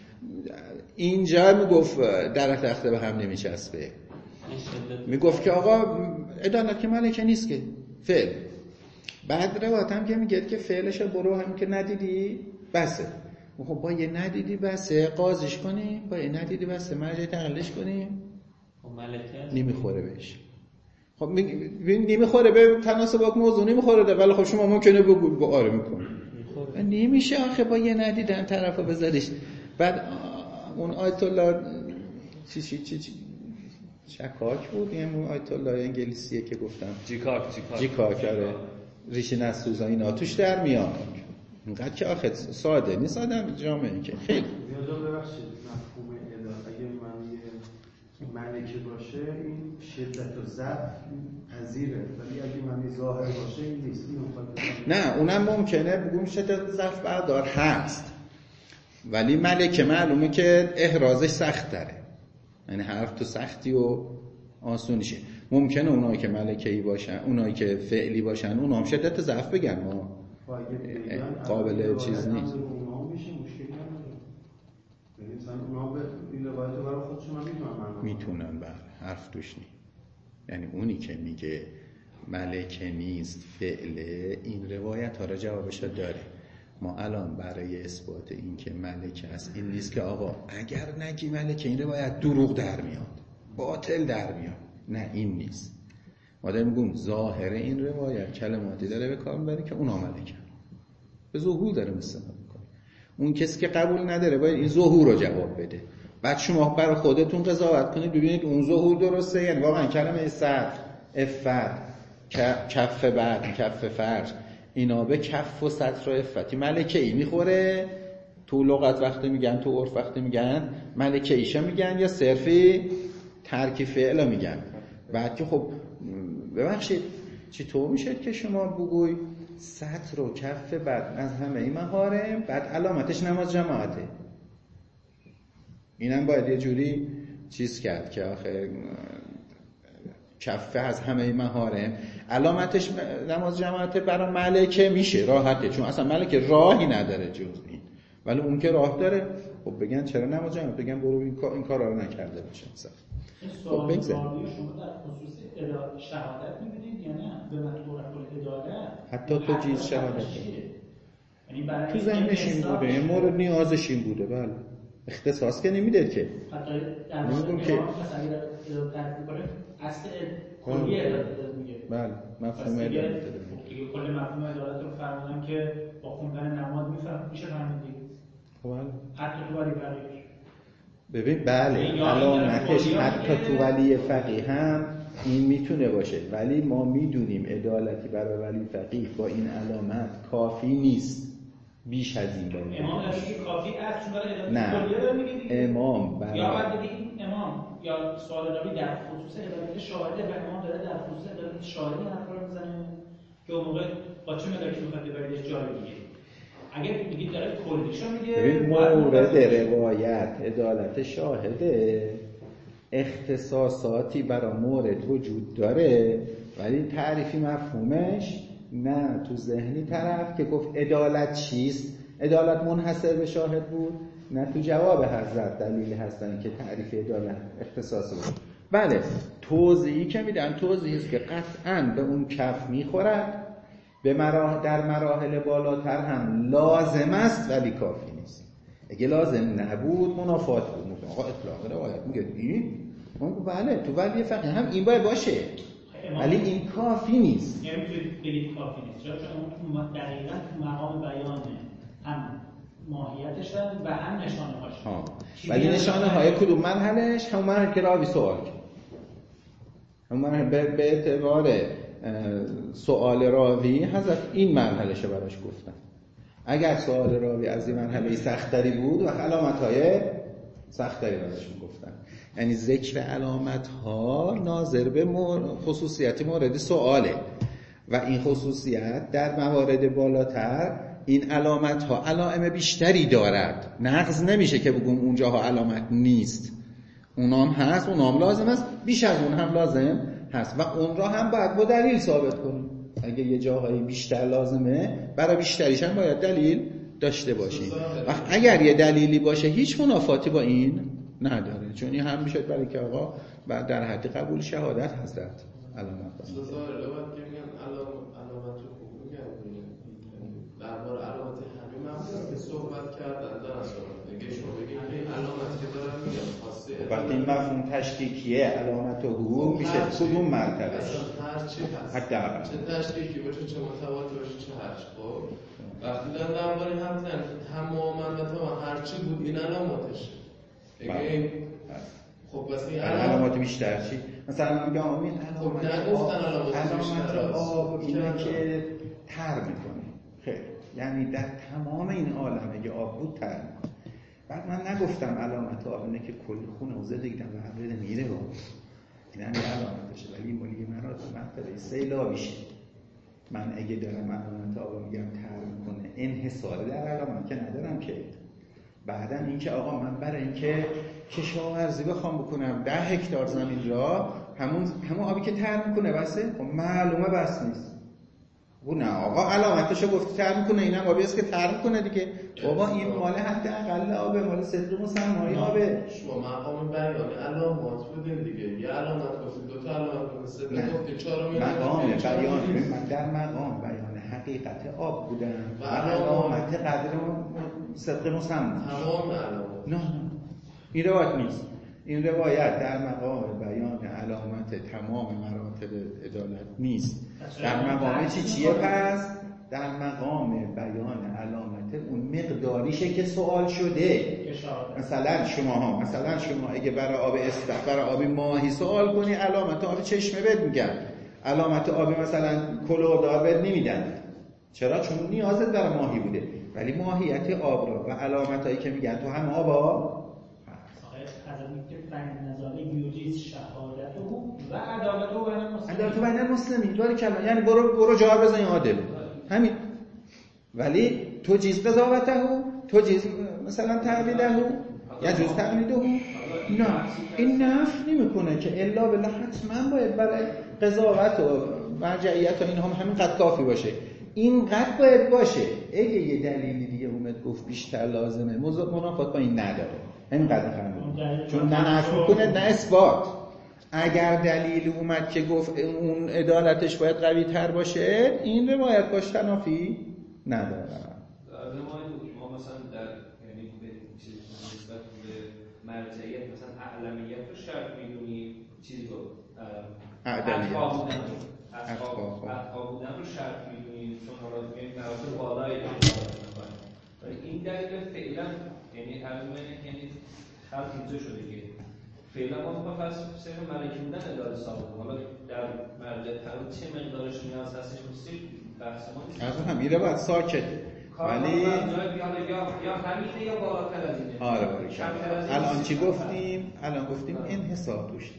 Speaker 1: اینجا میگفت در تخته به هم نمیچسبه، میگفت که آقا عدالت که ملکه نیست که فعل. بعد روایت هم که میگه که فعلش برو هم که ندیدی بسه. خب با یه ندیدی بسه قاضیش کنیم، با یه ندیدی بسه مرجع تقلیدش کنیم.
Speaker 7: خب ملکه
Speaker 1: نمیخوره بهش. خب نمیخوره به تناسب با موضوع نمیخوره ده، ولی خب شما ممکنه بگو با آره میکنه. نمیشه آخه با یه ندیدن طرفو بذاریش. بعد اون آیت الله چی چی چی چی شکاک بود، این اون آیت الله انگلیسیه که گفتم
Speaker 3: جیکاک جیکاک
Speaker 1: جیکاک آره ریشه نسوزا اینا توش در میاد. اینقدر که آخه ساده نیست آدم جامعه که خیلی
Speaker 4: یادم ببخشید مفهوم اداره اگه معنی ملکه باشه این شدت و ضعف پذیره، ولی اگه معنی ظاهر باشه این نیست.
Speaker 1: نه اونم ممکنه بگم شدت و ضعف بردار هست، ولی ملکه معلومه که احرازش سخت تره، یعنی حرف تو سختی و آسونیشه. ممکنه اونایی که ملکه‌ای باشن اونایی که فعلی باشن اونا هم شدت ضعف بگن ما قابل چیز نیست.
Speaker 4: اونا میشه مشکلی نداره، یعنی مثلا اونا به این روایت رو برای خودشون میتونن
Speaker 1: میتونن بله حرف توش نیست. یعنی اونی که میگه ملکه نیست فعله، این روایت ها را جوابش داره. ما الان برای اثبات این که ملکه است این نیست که آقا اگر نگی ملکه این روایت دروغ در میاد، باطل در میاد. نه این نیست. ما داریم میگیم ظاهر این روایت کلماتی داره به کار میبره که اونا ملکه به ظهور داره استناد میکنه. اون کسی که قبول نداره باید این ظهور رو جواب بده. بعد شما برای خودتون قضاوت کنید ببینید اون ظهور درسته، یعنی واقعا کلمه صدر، افت، کف بعد، کف فرج اینا به کف و سطر و افتی ملکه ای میخوره. تو لغت وقتی میگن، تو عرف وقتی میگن ملکه ایشا میگن یا صرفی ترک فعل میگن. بعد که خب ببخشید چطور میشه که شما بگوی سطر و کف بعد از همه این مهارم بعد علامتش نماز جماعته؟ اینم باید یه جوری چیز کرد که آخه کفه از همه مهارم علامتش نماز جماعت برای ملکه میشه راحته، چون اصلا ملکه راهی نداره جز این، ولی اون که راه داره خب بگن چرا نماز جماعت، بگن برو این کار این کارا رو نکرده باشه. مثلا
Speaker 2: خب بگذارید شما در خصوص اداره شهادت می‌بینید یا نه؟ به مطلوب کل اداره
Speaker 1: حتی تو چیز شهادت
Speaker 2: یعنی برای
Speaker 1: تو ذهنش این بوده، این مورد نیازش این بوده. بله اختصاص که نمیده که
Speaker 2: حتی در مورد که مثلا اگر تعریف کنه اصل کلی اداره میگه.
Speaker 1: بله مفهوم اداره
Speaker 2: دیگه کل مفهوم اداره رو فرمودن که با خوندن نماز میفهم میشه فهمید دیگه.
Speaker 1: خب
Speaker 2: حتی تو ولی فقیه
Speaker 1: ببین بله علامتش حتی تو ولی فقیه هم این میتونه باشه، ولی ما میدونیم عدالتی برای ولی فقیه با این علامت کافی نیست، بیش از این باید.
Speaker 2: امام داره کافی است چون برای عدالت
Speaker 1: نه
Speaker 2: کلیه داره میگه
Speaker 1: امام برای
Speaker 2: یا باید بگیم امام یا سوال راوی در خصوص عدالت شاهده و امام داره در خصوص عدالت شاهدی حرف رو میزنه که اون موقع با چه مدارکی میخواد ببریدش جای دیگه. اگر بگید داره کلیشو میگه
Speaker 1: ببین مورد روایت عدالت شاهده اختصاصاتی برای مورد وجود داره، ولی تعریفی مفهومش نه تو ذهنی طرف که گفت عدالت چیست، عدالت منحصر به شاهد بود، نه تو جواب حضرت دلیل هستن که تعریف عدالت اختصاص بود. بله توضیحی که میدن توضیحی است که قطعاً به اون کف میخورد، به مراحل در مراحل بالاتر هم لازم است ولی کافی نیست. اگه لازم نبود منافات بود. میگه آقا اطلاق روایت میگه این بله تو ولی فقیه هم این باید باشه ولی این کافی نیست.
Speaker 2: یعنی میتونید بگید کافی نیست چرا چون اون دقیقاً تو مقام بیانه هم ماهیتش و هم نشانه هاش.
Speaker 1: ولی نشانه های کدوم مرحلهش؟ همون مرحله که راوی سوال کرد، همون مرحله به اعتبار سوال راوی حضرت این مرحلهشو براش گفتن. اگر سوال راوی از این مرحله سختری بود و علامت‌های سختری براش میگفتن، یعنی ذکر علامت‌ها ناظر به خصوصیت مورد سواله و این خصوصیت در موارد بالاتر این علامت‌ها علائم بیشتری دارد. نقض نمیشه که بگم اونجاها علامت نیست، اونام هست، اونام لازم است، بیش از اون هم لازم هست و اون را هم باید با دلیل ثابت کنیم. اگه یه جاهایی بیشتر لازمه برای بیشتریش هم باید دلیل داشته باشیم. و اگر یه دلیلی باشه هیچ منافاتی با این نداره، چون این هم میشه برای که آقا در حد قبول شهادت حضرت علامت باشه.
Speaker 6: ظاهر علامت که میگن علامت علامت خوب میگن درباره علامت همین
Speaker 8: که صحبت کردن دارن صحبت میگه شما بگید این علامتی که دارن میگن خواسته
Speaker 1: وقتی این مفهوم تشکیکیه علامت حقوق میشه کدوم مرتبه
Speaker 8: هر چی هست
Speaker 1: حداقل
Speaker 8: چه تشکیکی باشه چه متواتر باشه چه هرچ خب وقتی دارن درباره هم زن تماما و تماما هرچی بود این علاماتشه بگه خب بس این
Speaker 1: علامات بیشتر چی؟ مثلا من میگم این علامت
Speaker 8: نگفتن
Speaker 1: علامت آب اینه که تر میکنه خیلی یعنی در تمام این عالم اگه آب بود تر میکنه بعد من نگفتم علامت آب اینه که کلی خون اوزه دیگه و بده میره رو این هم یه علامتشه ولی این مالی من را تو مرتبه سیلابیشه من اگه دارم علامت آب میگم تر میکنه انحصار در علامت که ندارم که بعدم این که آقا من برای اینکه کشاورزی بخوام بکنم ده هکتار زمین را همون همون آبی که تر میکنه بسه خب معلومه بس نیست او نه آقا علامتشو گفتی تر میکنه اینم آبی است که تر میکنه دیگه بابا این مال حداقل آبه مال صدر مسمایی آبه
Speaker 8: شما مقام بیان علامات بودین دیگه یه علامت گفتید دو تا علامت گفتید سه گفتید چهارم
Speaker 1: مقام بیان من در مقام بیان حقیقت آب بودم و علامت قدر صدق مسمایی
Speaker 8: تمام علامات
Speaker 1: نه این روایت نیست این روایت در مقام بیان علامت تمام مراتب عدالت نیست در مقام چی چیه پس در مقام بیان علامت اون مقداریشه که سوال شده مثلا شما ها مثلا شما اگه برای آب استخ برای آب ماهی سوال کنی علامت آب چشمه بد میگن علامت آب مثلا کلوردار بد نمیدن چرا چون نیازت برای ماهی بوده ولی ماهیت آب را و علامتایی که میگن تو هم آبا
Speaker 2: و عدالت و بین المسلمین
Speaker 1: عدالت و بین المسلمین داری کلمه یعنی برو برو جواب بزن عادل همین ولی تو چیز قضاوته تو چیز مثلا تعلیله یا جز تقلیده نه این نفی نمیکنه که الا بالله حتما باید برای قضاوت و مرجعیت و این هم همین قد کافی باشه این قد باید باشه اگه یه دلیلی دیگه اومد گفت بیشتر لازمه منافات با این نداره همین قد فهمید چون نه نفی میکنه نه اثبات اگر دلیل اومد که گفت اون عدالتش باید قوی تر باشه این روایت باش تنافی نداره
Speaker 3: ما مثلا در یعنی به چیز نسبت به مرجعیت مثلا اعلمیت رو شرط میدونی چیزی رو
Speaker 1: اعدلیت
Speaker 3: اتقا بودن رو شرط میدونی چون حالا میگیم مراتب بالای ولی این دلیل فعلا یعنی علمه یعنی خلق اینجا شده که فعلا ما میخوام فرض صرف ملکی بودن اداره ثابت حالا در مرجع ترون چه مقدارش نیاز هستش نیست بحث ما نیست
Speaker 1: از هم میره باید ساکت ولی
Speaker 3: یا یا همینه یا بالاتر از اینه
Speaker 1: آره باریکلا الان چی گفتیم الان گفتیم انحصار داشتیم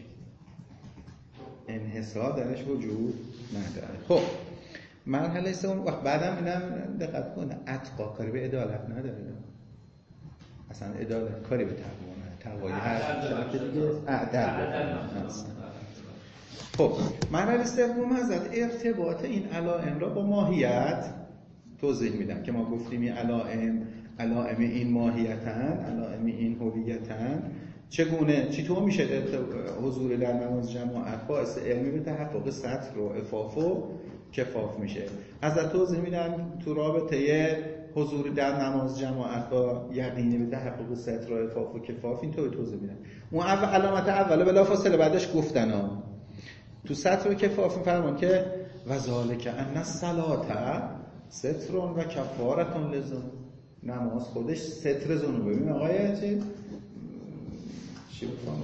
Speaker 1: انحصار درش وجود نداره خب مرحله سوم وقت بعدم اینم دقت کن اتقا کاری به عدالت نداره اصلا عدالت کاری به تقوا نداره تقوای هر شرط دیگه عدل هست خب مرحله سوم حضرت ارتباط این علائم را با ماهیت توضیح میدم که ما گفتیم این علائم علائم این ماهیتن علائم این هویتن چگونه چطور میشه حضور در نماز جماعت باعث علمی به تحقق سطر و عفاف و کفاف میشه حضرت توضیح میدم تو رابطه حضور در نماز جماعت با یقینی به تحقق سطر و عفاف و کفاف اینطور توضیح میدم اون اول علامت اوله بلافاصله بعدش گفتن ها تو سطر و کفاف میفرمان که وذالک ان الصلاه ستر و کفاره للذنوب نماز خودش ستر ذنوب ببین آقای چی چی بفهم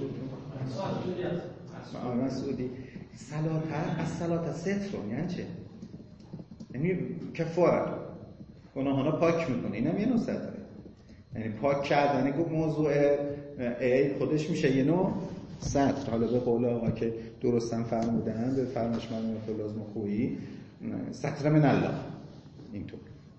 Speaker 1: بگم مسعودی صلات از صلات ستر یعنی چه یعنی کفاره گناهانا پاک میکنه اینم یه نوع ستره یعنی پاک کردن گفت موضوع عید خودش میشه یه نوع ستر حالا به قول آقا که درستم فرمودن به فرمایش مرحوم لازم خویی ستر من الله اینطور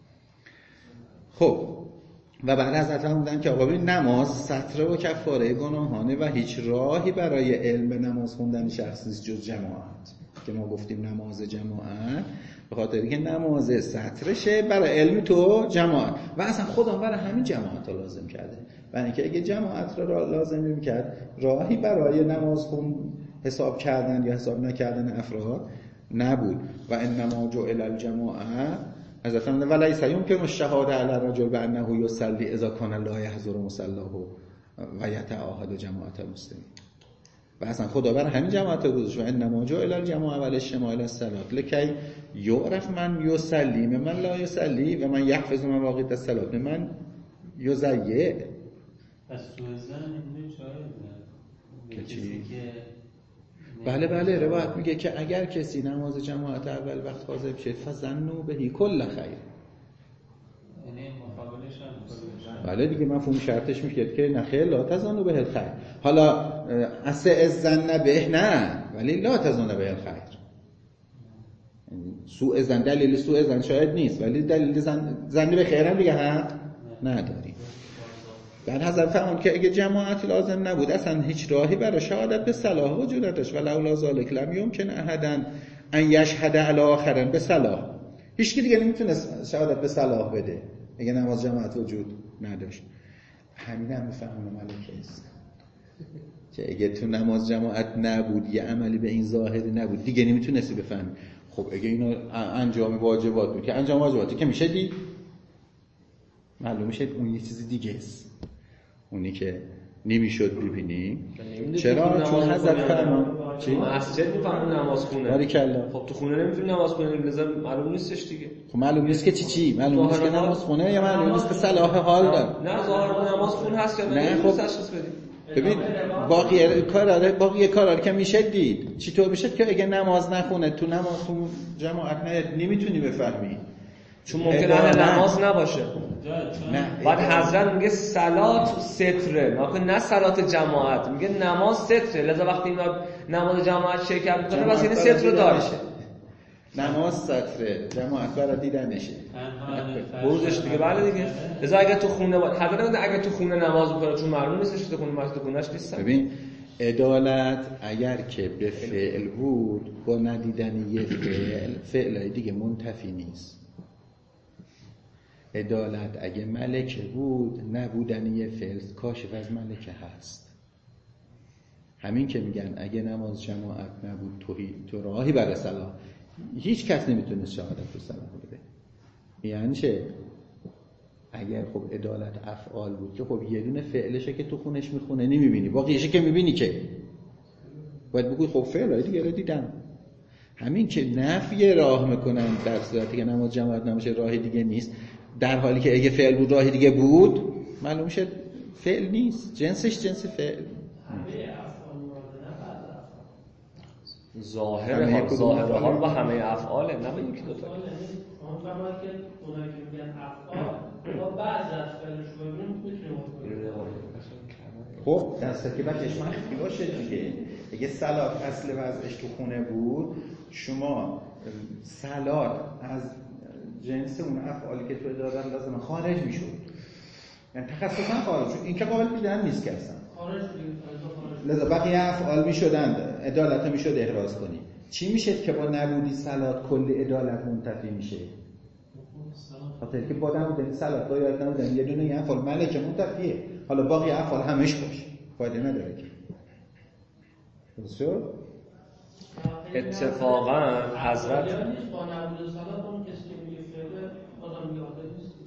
Speaker 1: خب و بعد از حضرت بودن که آقا ببین نماز ستر و کفاره گناهانه و هیچ راهی برای علم نماز خوندن شخص نیست جز جماعت که ما گفتیم نماز جماعت به خاطر اینکه نماز سترشه برای علم تو جماعت و اصلا خدا برای همین جماعت رو لازم کرده برای اینکه اگه جماعت رو لازم می‌کرد راهی برای نماز خون حساب کردن یا حساب نکردن افراد نبود و انما جعل الجماعه حضرت فرمودن ولیس یمکن الشهاده علی الرجل بانه یصلی اذا کان لا یحضر مصلاه و یتعاهد جماعت المسلمین. و اصلا خدا بر همین جماعت گذاشت و انما جعل الجماعه والاجتماع الی الصلاه لکی یعرف من یصلی من لا یصلی و من یحفظ مواقیت الصلاه من یضیع.
Speaker 7: پس سوء ظن اینو چاره
Speaker 1: که چی؟ بله بله روایت میگه که اگر کسی نماز جماعت اول وقت حاضر بشه فظنوا به کل خیر،
Speaker 7: یعنی مقابلش هم
Speaker 1: بله دیگه مفهوم شرطش میشه که نخیر لا تظنوا به الخیر. حالا اسه الظن به نه ولی لا تظنوا به الخیر. سوء ظن دلیل سوء ظن شاید نیست ولی دلیل ظن به خیر هم دیگه حق نداریم. بعد حضرت فرمود که اگه جماعت لازم نبود اصلا هیچ راهی برای شهادت به صلاح وجود نداشت. ولولا ذالک لم یمکن احدا ان یشهد علی آخرین به صلاح. هیچ کی دیگه نمیتونست شهادت به صلاح بده اگه نماز جماعت وجود نداشت. همین هم میفهمونه ملکه است که اگه تو نماز جماعت نبود یه عملی به این ظاهری نبود دیگه نمیتونستی بفهمی. خب اگه اینو انجام واجبات بود که انجام واجباتی که میشه دید معلوم میشه اون یه چیز دیگه است، اونی که نمیشد ببینی. چرا؟ چون حضرت فرمان
Speaker 3: چی؟ مسجد میفهمون نماز خونه.
Speaker 1: باریکلا.
Speaker 3: خب تو خونه نمیتونی نماز خونه لذا معلوم نیستش دیگه.
Speaker 1: خب معلوم نیست که چی چی؟ معلوم نیست که نماز خونه یا معلوم نیست که صلاح حال داره.
Speaker 3: نه ظاهر نماز خونه هست که
Speaker 1: نه خب تشخیص بدیم. ببین باقی کارا باقی کارا که میشه دید. چطور میشه که اگه نماز نخونه تو نماز تو جماعت نه نمیتونی بفهمی.
Speaker 3: چون ممکنه اهل نماز نباشه.
Speaker 1: نه
Speaker 3: بعد حضرت میگه صلات ستره، نه نه صلات جماعت، میگه نماز ستره. لذا وقتی اینا نماز جماعت شرکت میکنه واسه این ستر رو داره.
Speaker 1: نماز ستره، جماعت برای دیدنشه.
Speaker 3: بروزش دیگه. بله دیگه. لذا اگه تو خونه با... حضرت اگه تو خونه نماز بخونه چون معلوم نیستش تو خونه مسجد خونهش نیست.
Speaker 1: ببین عدالت اگر که به فعل بود با ندیدن یه فعل فعلای دیگه منتفی نیست. عدالت اگه ملکه بود نبودن یه فعل کاشف از ملکه هست. همین که میگن اگه نماز جماعت نبود توحید تو راهی برای صلاح هیچ کس نمیتونه شهادت به صلاح بده. یعنی چه؟ اگر خب عدالت افعال بود که خب یه دونه فعلشه که تو خونش میخونه نمیبینی، باقیشه که میبینی که باید بگوی خب فعلای دیگه رو دیدم. همین که نفی راه میکنن در صورتی که نماز جماعت نباشه راه دیگه نیست، در حالی که اگه فعل بود راه دیگه بود معلوم شد فعل نیست، جنسش جنس فعل.
Speaker 3: ظاهر حال ظاهر حال با همه افعاله، نه با یکی دو تا.
Speaker 5: اون فرماید که اونایی که میگن افعال با بعض از فعلش ببینیم میتونیم.
Speaker 1: خب دسته که بچش مخفی باشه دیگه. اگه صلات اصل وضعش تو خونه بود شما صلات از جنس اون افعالی که تو اداره لازم خارج میشد، یعنی تخصصا خارج شد. این که قابل دیدن نیست که اصلا
Speaker 5: خارج شد.
Speaker 1: لذا بقیه افعال میشدن عدالت میشد احراز کنی. چی میشه که با نبودی صلات کل عدالت منتفی میشه؟ خاطر که با نبودن صلات باید نبودن یه دونه این افعال ملکه منتفیه، حالا باقی افعال همش باشه فایده نداره که. درست شد؟
Speaker 3: اتفاقا حضرت
Speaker 5: با نبود صلات اون کسی که میگه فعل آدم یاده نیست.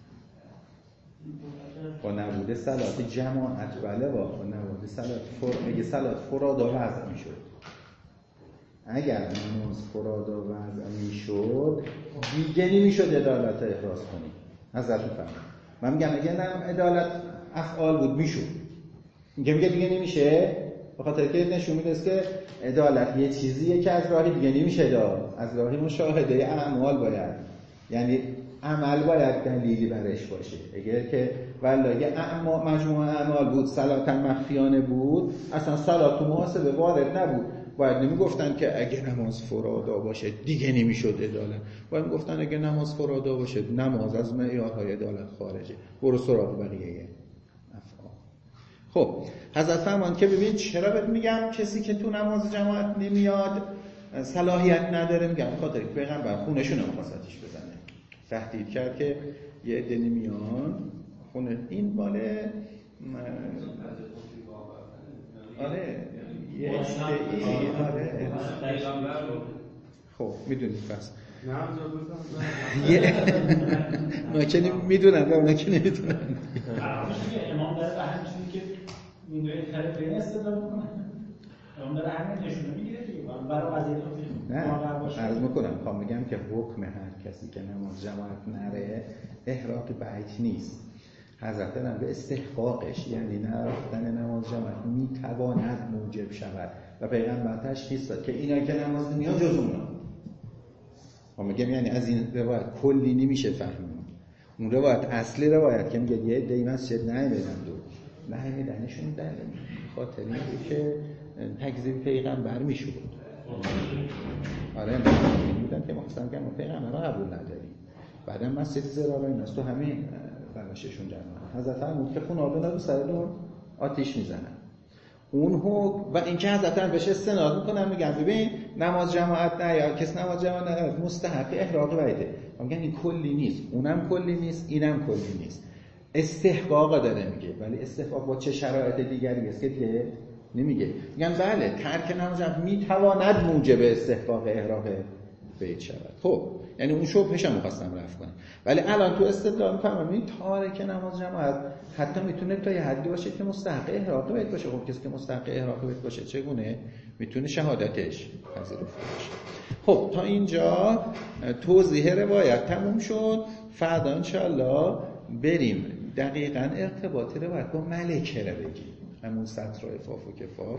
Speaker 1: با نبود صلات جماعت بله با نبود صلات فر اگه صلات فرادا وضع میشد، اگر نماز فرادا وضع میشد دیگه نمیشد عدالت احراز کنی. حضرت فرمود من میگم اگه نم عدالت افعال بود میشد، میگم میگه دیگه نمیشه به خاطر که نشون میده که عدالت یه چیزیه که از راهی دیگه نمیشه داد، از راهی مشاهده اعمال باید، یعنی عمل باید دلیلی برش باشه. اگر که والله یه مجموعه اعمال بود صلات مخفیانه بود اصلا صلات تو محاسبه وارد نبود، باید نمیگفتن که اگه نماز فرادا باشه دیگه نمیشد عدالت، باید میگفتن اگه نماز فرادا باشه نماز از معیارهای عدالت خارجه، برو سراغ بقیه افعال. خب حضرت فرمان که ببین چرا بهت میگم کسی که تو نماز جماعت نمیاد صلاحیت نداره، میگم خاطر که پیغمبر خونشون رو می‌خواستش بزنه، تهدید کرد که یه عده نمیان خونه این ماله آره یه عده آره خب میدونید پس
Speaker 4: نه اونجا بودم
Speaker 1: اونا که میدونن و اونا که نمیدونن.
Speaker 2: عربش میگه امام داره به همین چیزی که میدونه طرف بین استدلال میکنه. امام داره همین نشونه میگیره دیگه. برای قضیه
Speaker 1: نه عرض میکنم میخوام بگم که حکم هر کسی که نماز جماعت نره احراق بیت نیست. حضرت هم به استحقاقش یعنی نرفتن نماز جماعت میتواند موجب شود و پیغمبر تشخیص داد که اینا که نماز نمیان جز اونا. ما میگم یعنی از این روایت کلی نمیشه فهمید. اون روایت اصلی روایت که میگه یه دی مسجد نمیدن دو نمیدنشون دلیل خاطر اینه که تکذیب پیغمبر میشود. آره نمیدونن که ما خواستم که ما پیغمبر رو قبول نداریم. بعدم مسجد زراره این است تو همین روششون جمعه حضرت هم که خون آبه رو سر دور آتیش میزنن اون حکم و این که حضرت هم بهش استناد میکنن میگن ببین نماز جماعت نه یا کس نماز جماعت نه مستحق احراق بیته میگن این کلی نیست اونم کلی نیست اینم کلی نیست استحقاق داره میگه ولی استحقاق با چه شرایط دیگری است که دیگه نمیگه میگن بله ترک نماز جماعت میتواند موجب استحقاق احراق بیت شود. خب یعنی اون شبهش هم می‌خواستم رفع کنم ولی الان تو استدلال می‌فهمم این تارک نماز جماعت حتی میتونه تا یه حدی باشه که مستحق احراق بیت باشه. خب کسی که مستحق احراق بیت باشه چگونه میتونه شهادتش پذیرفته باشه. خب تا اینجا توضیح روایت تموم شد. فردا انشالله بریم دقیقاً ارتباط روایت با ملکه رو بگیم همون سطر و افاف و کفاف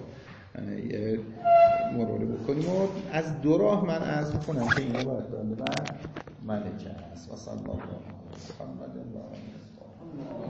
Speaker 1: مرور بکنیم و از دو راه من عرض میکنم که این رو باید دانده و ملکه هست و صلی الله علیه و محمد و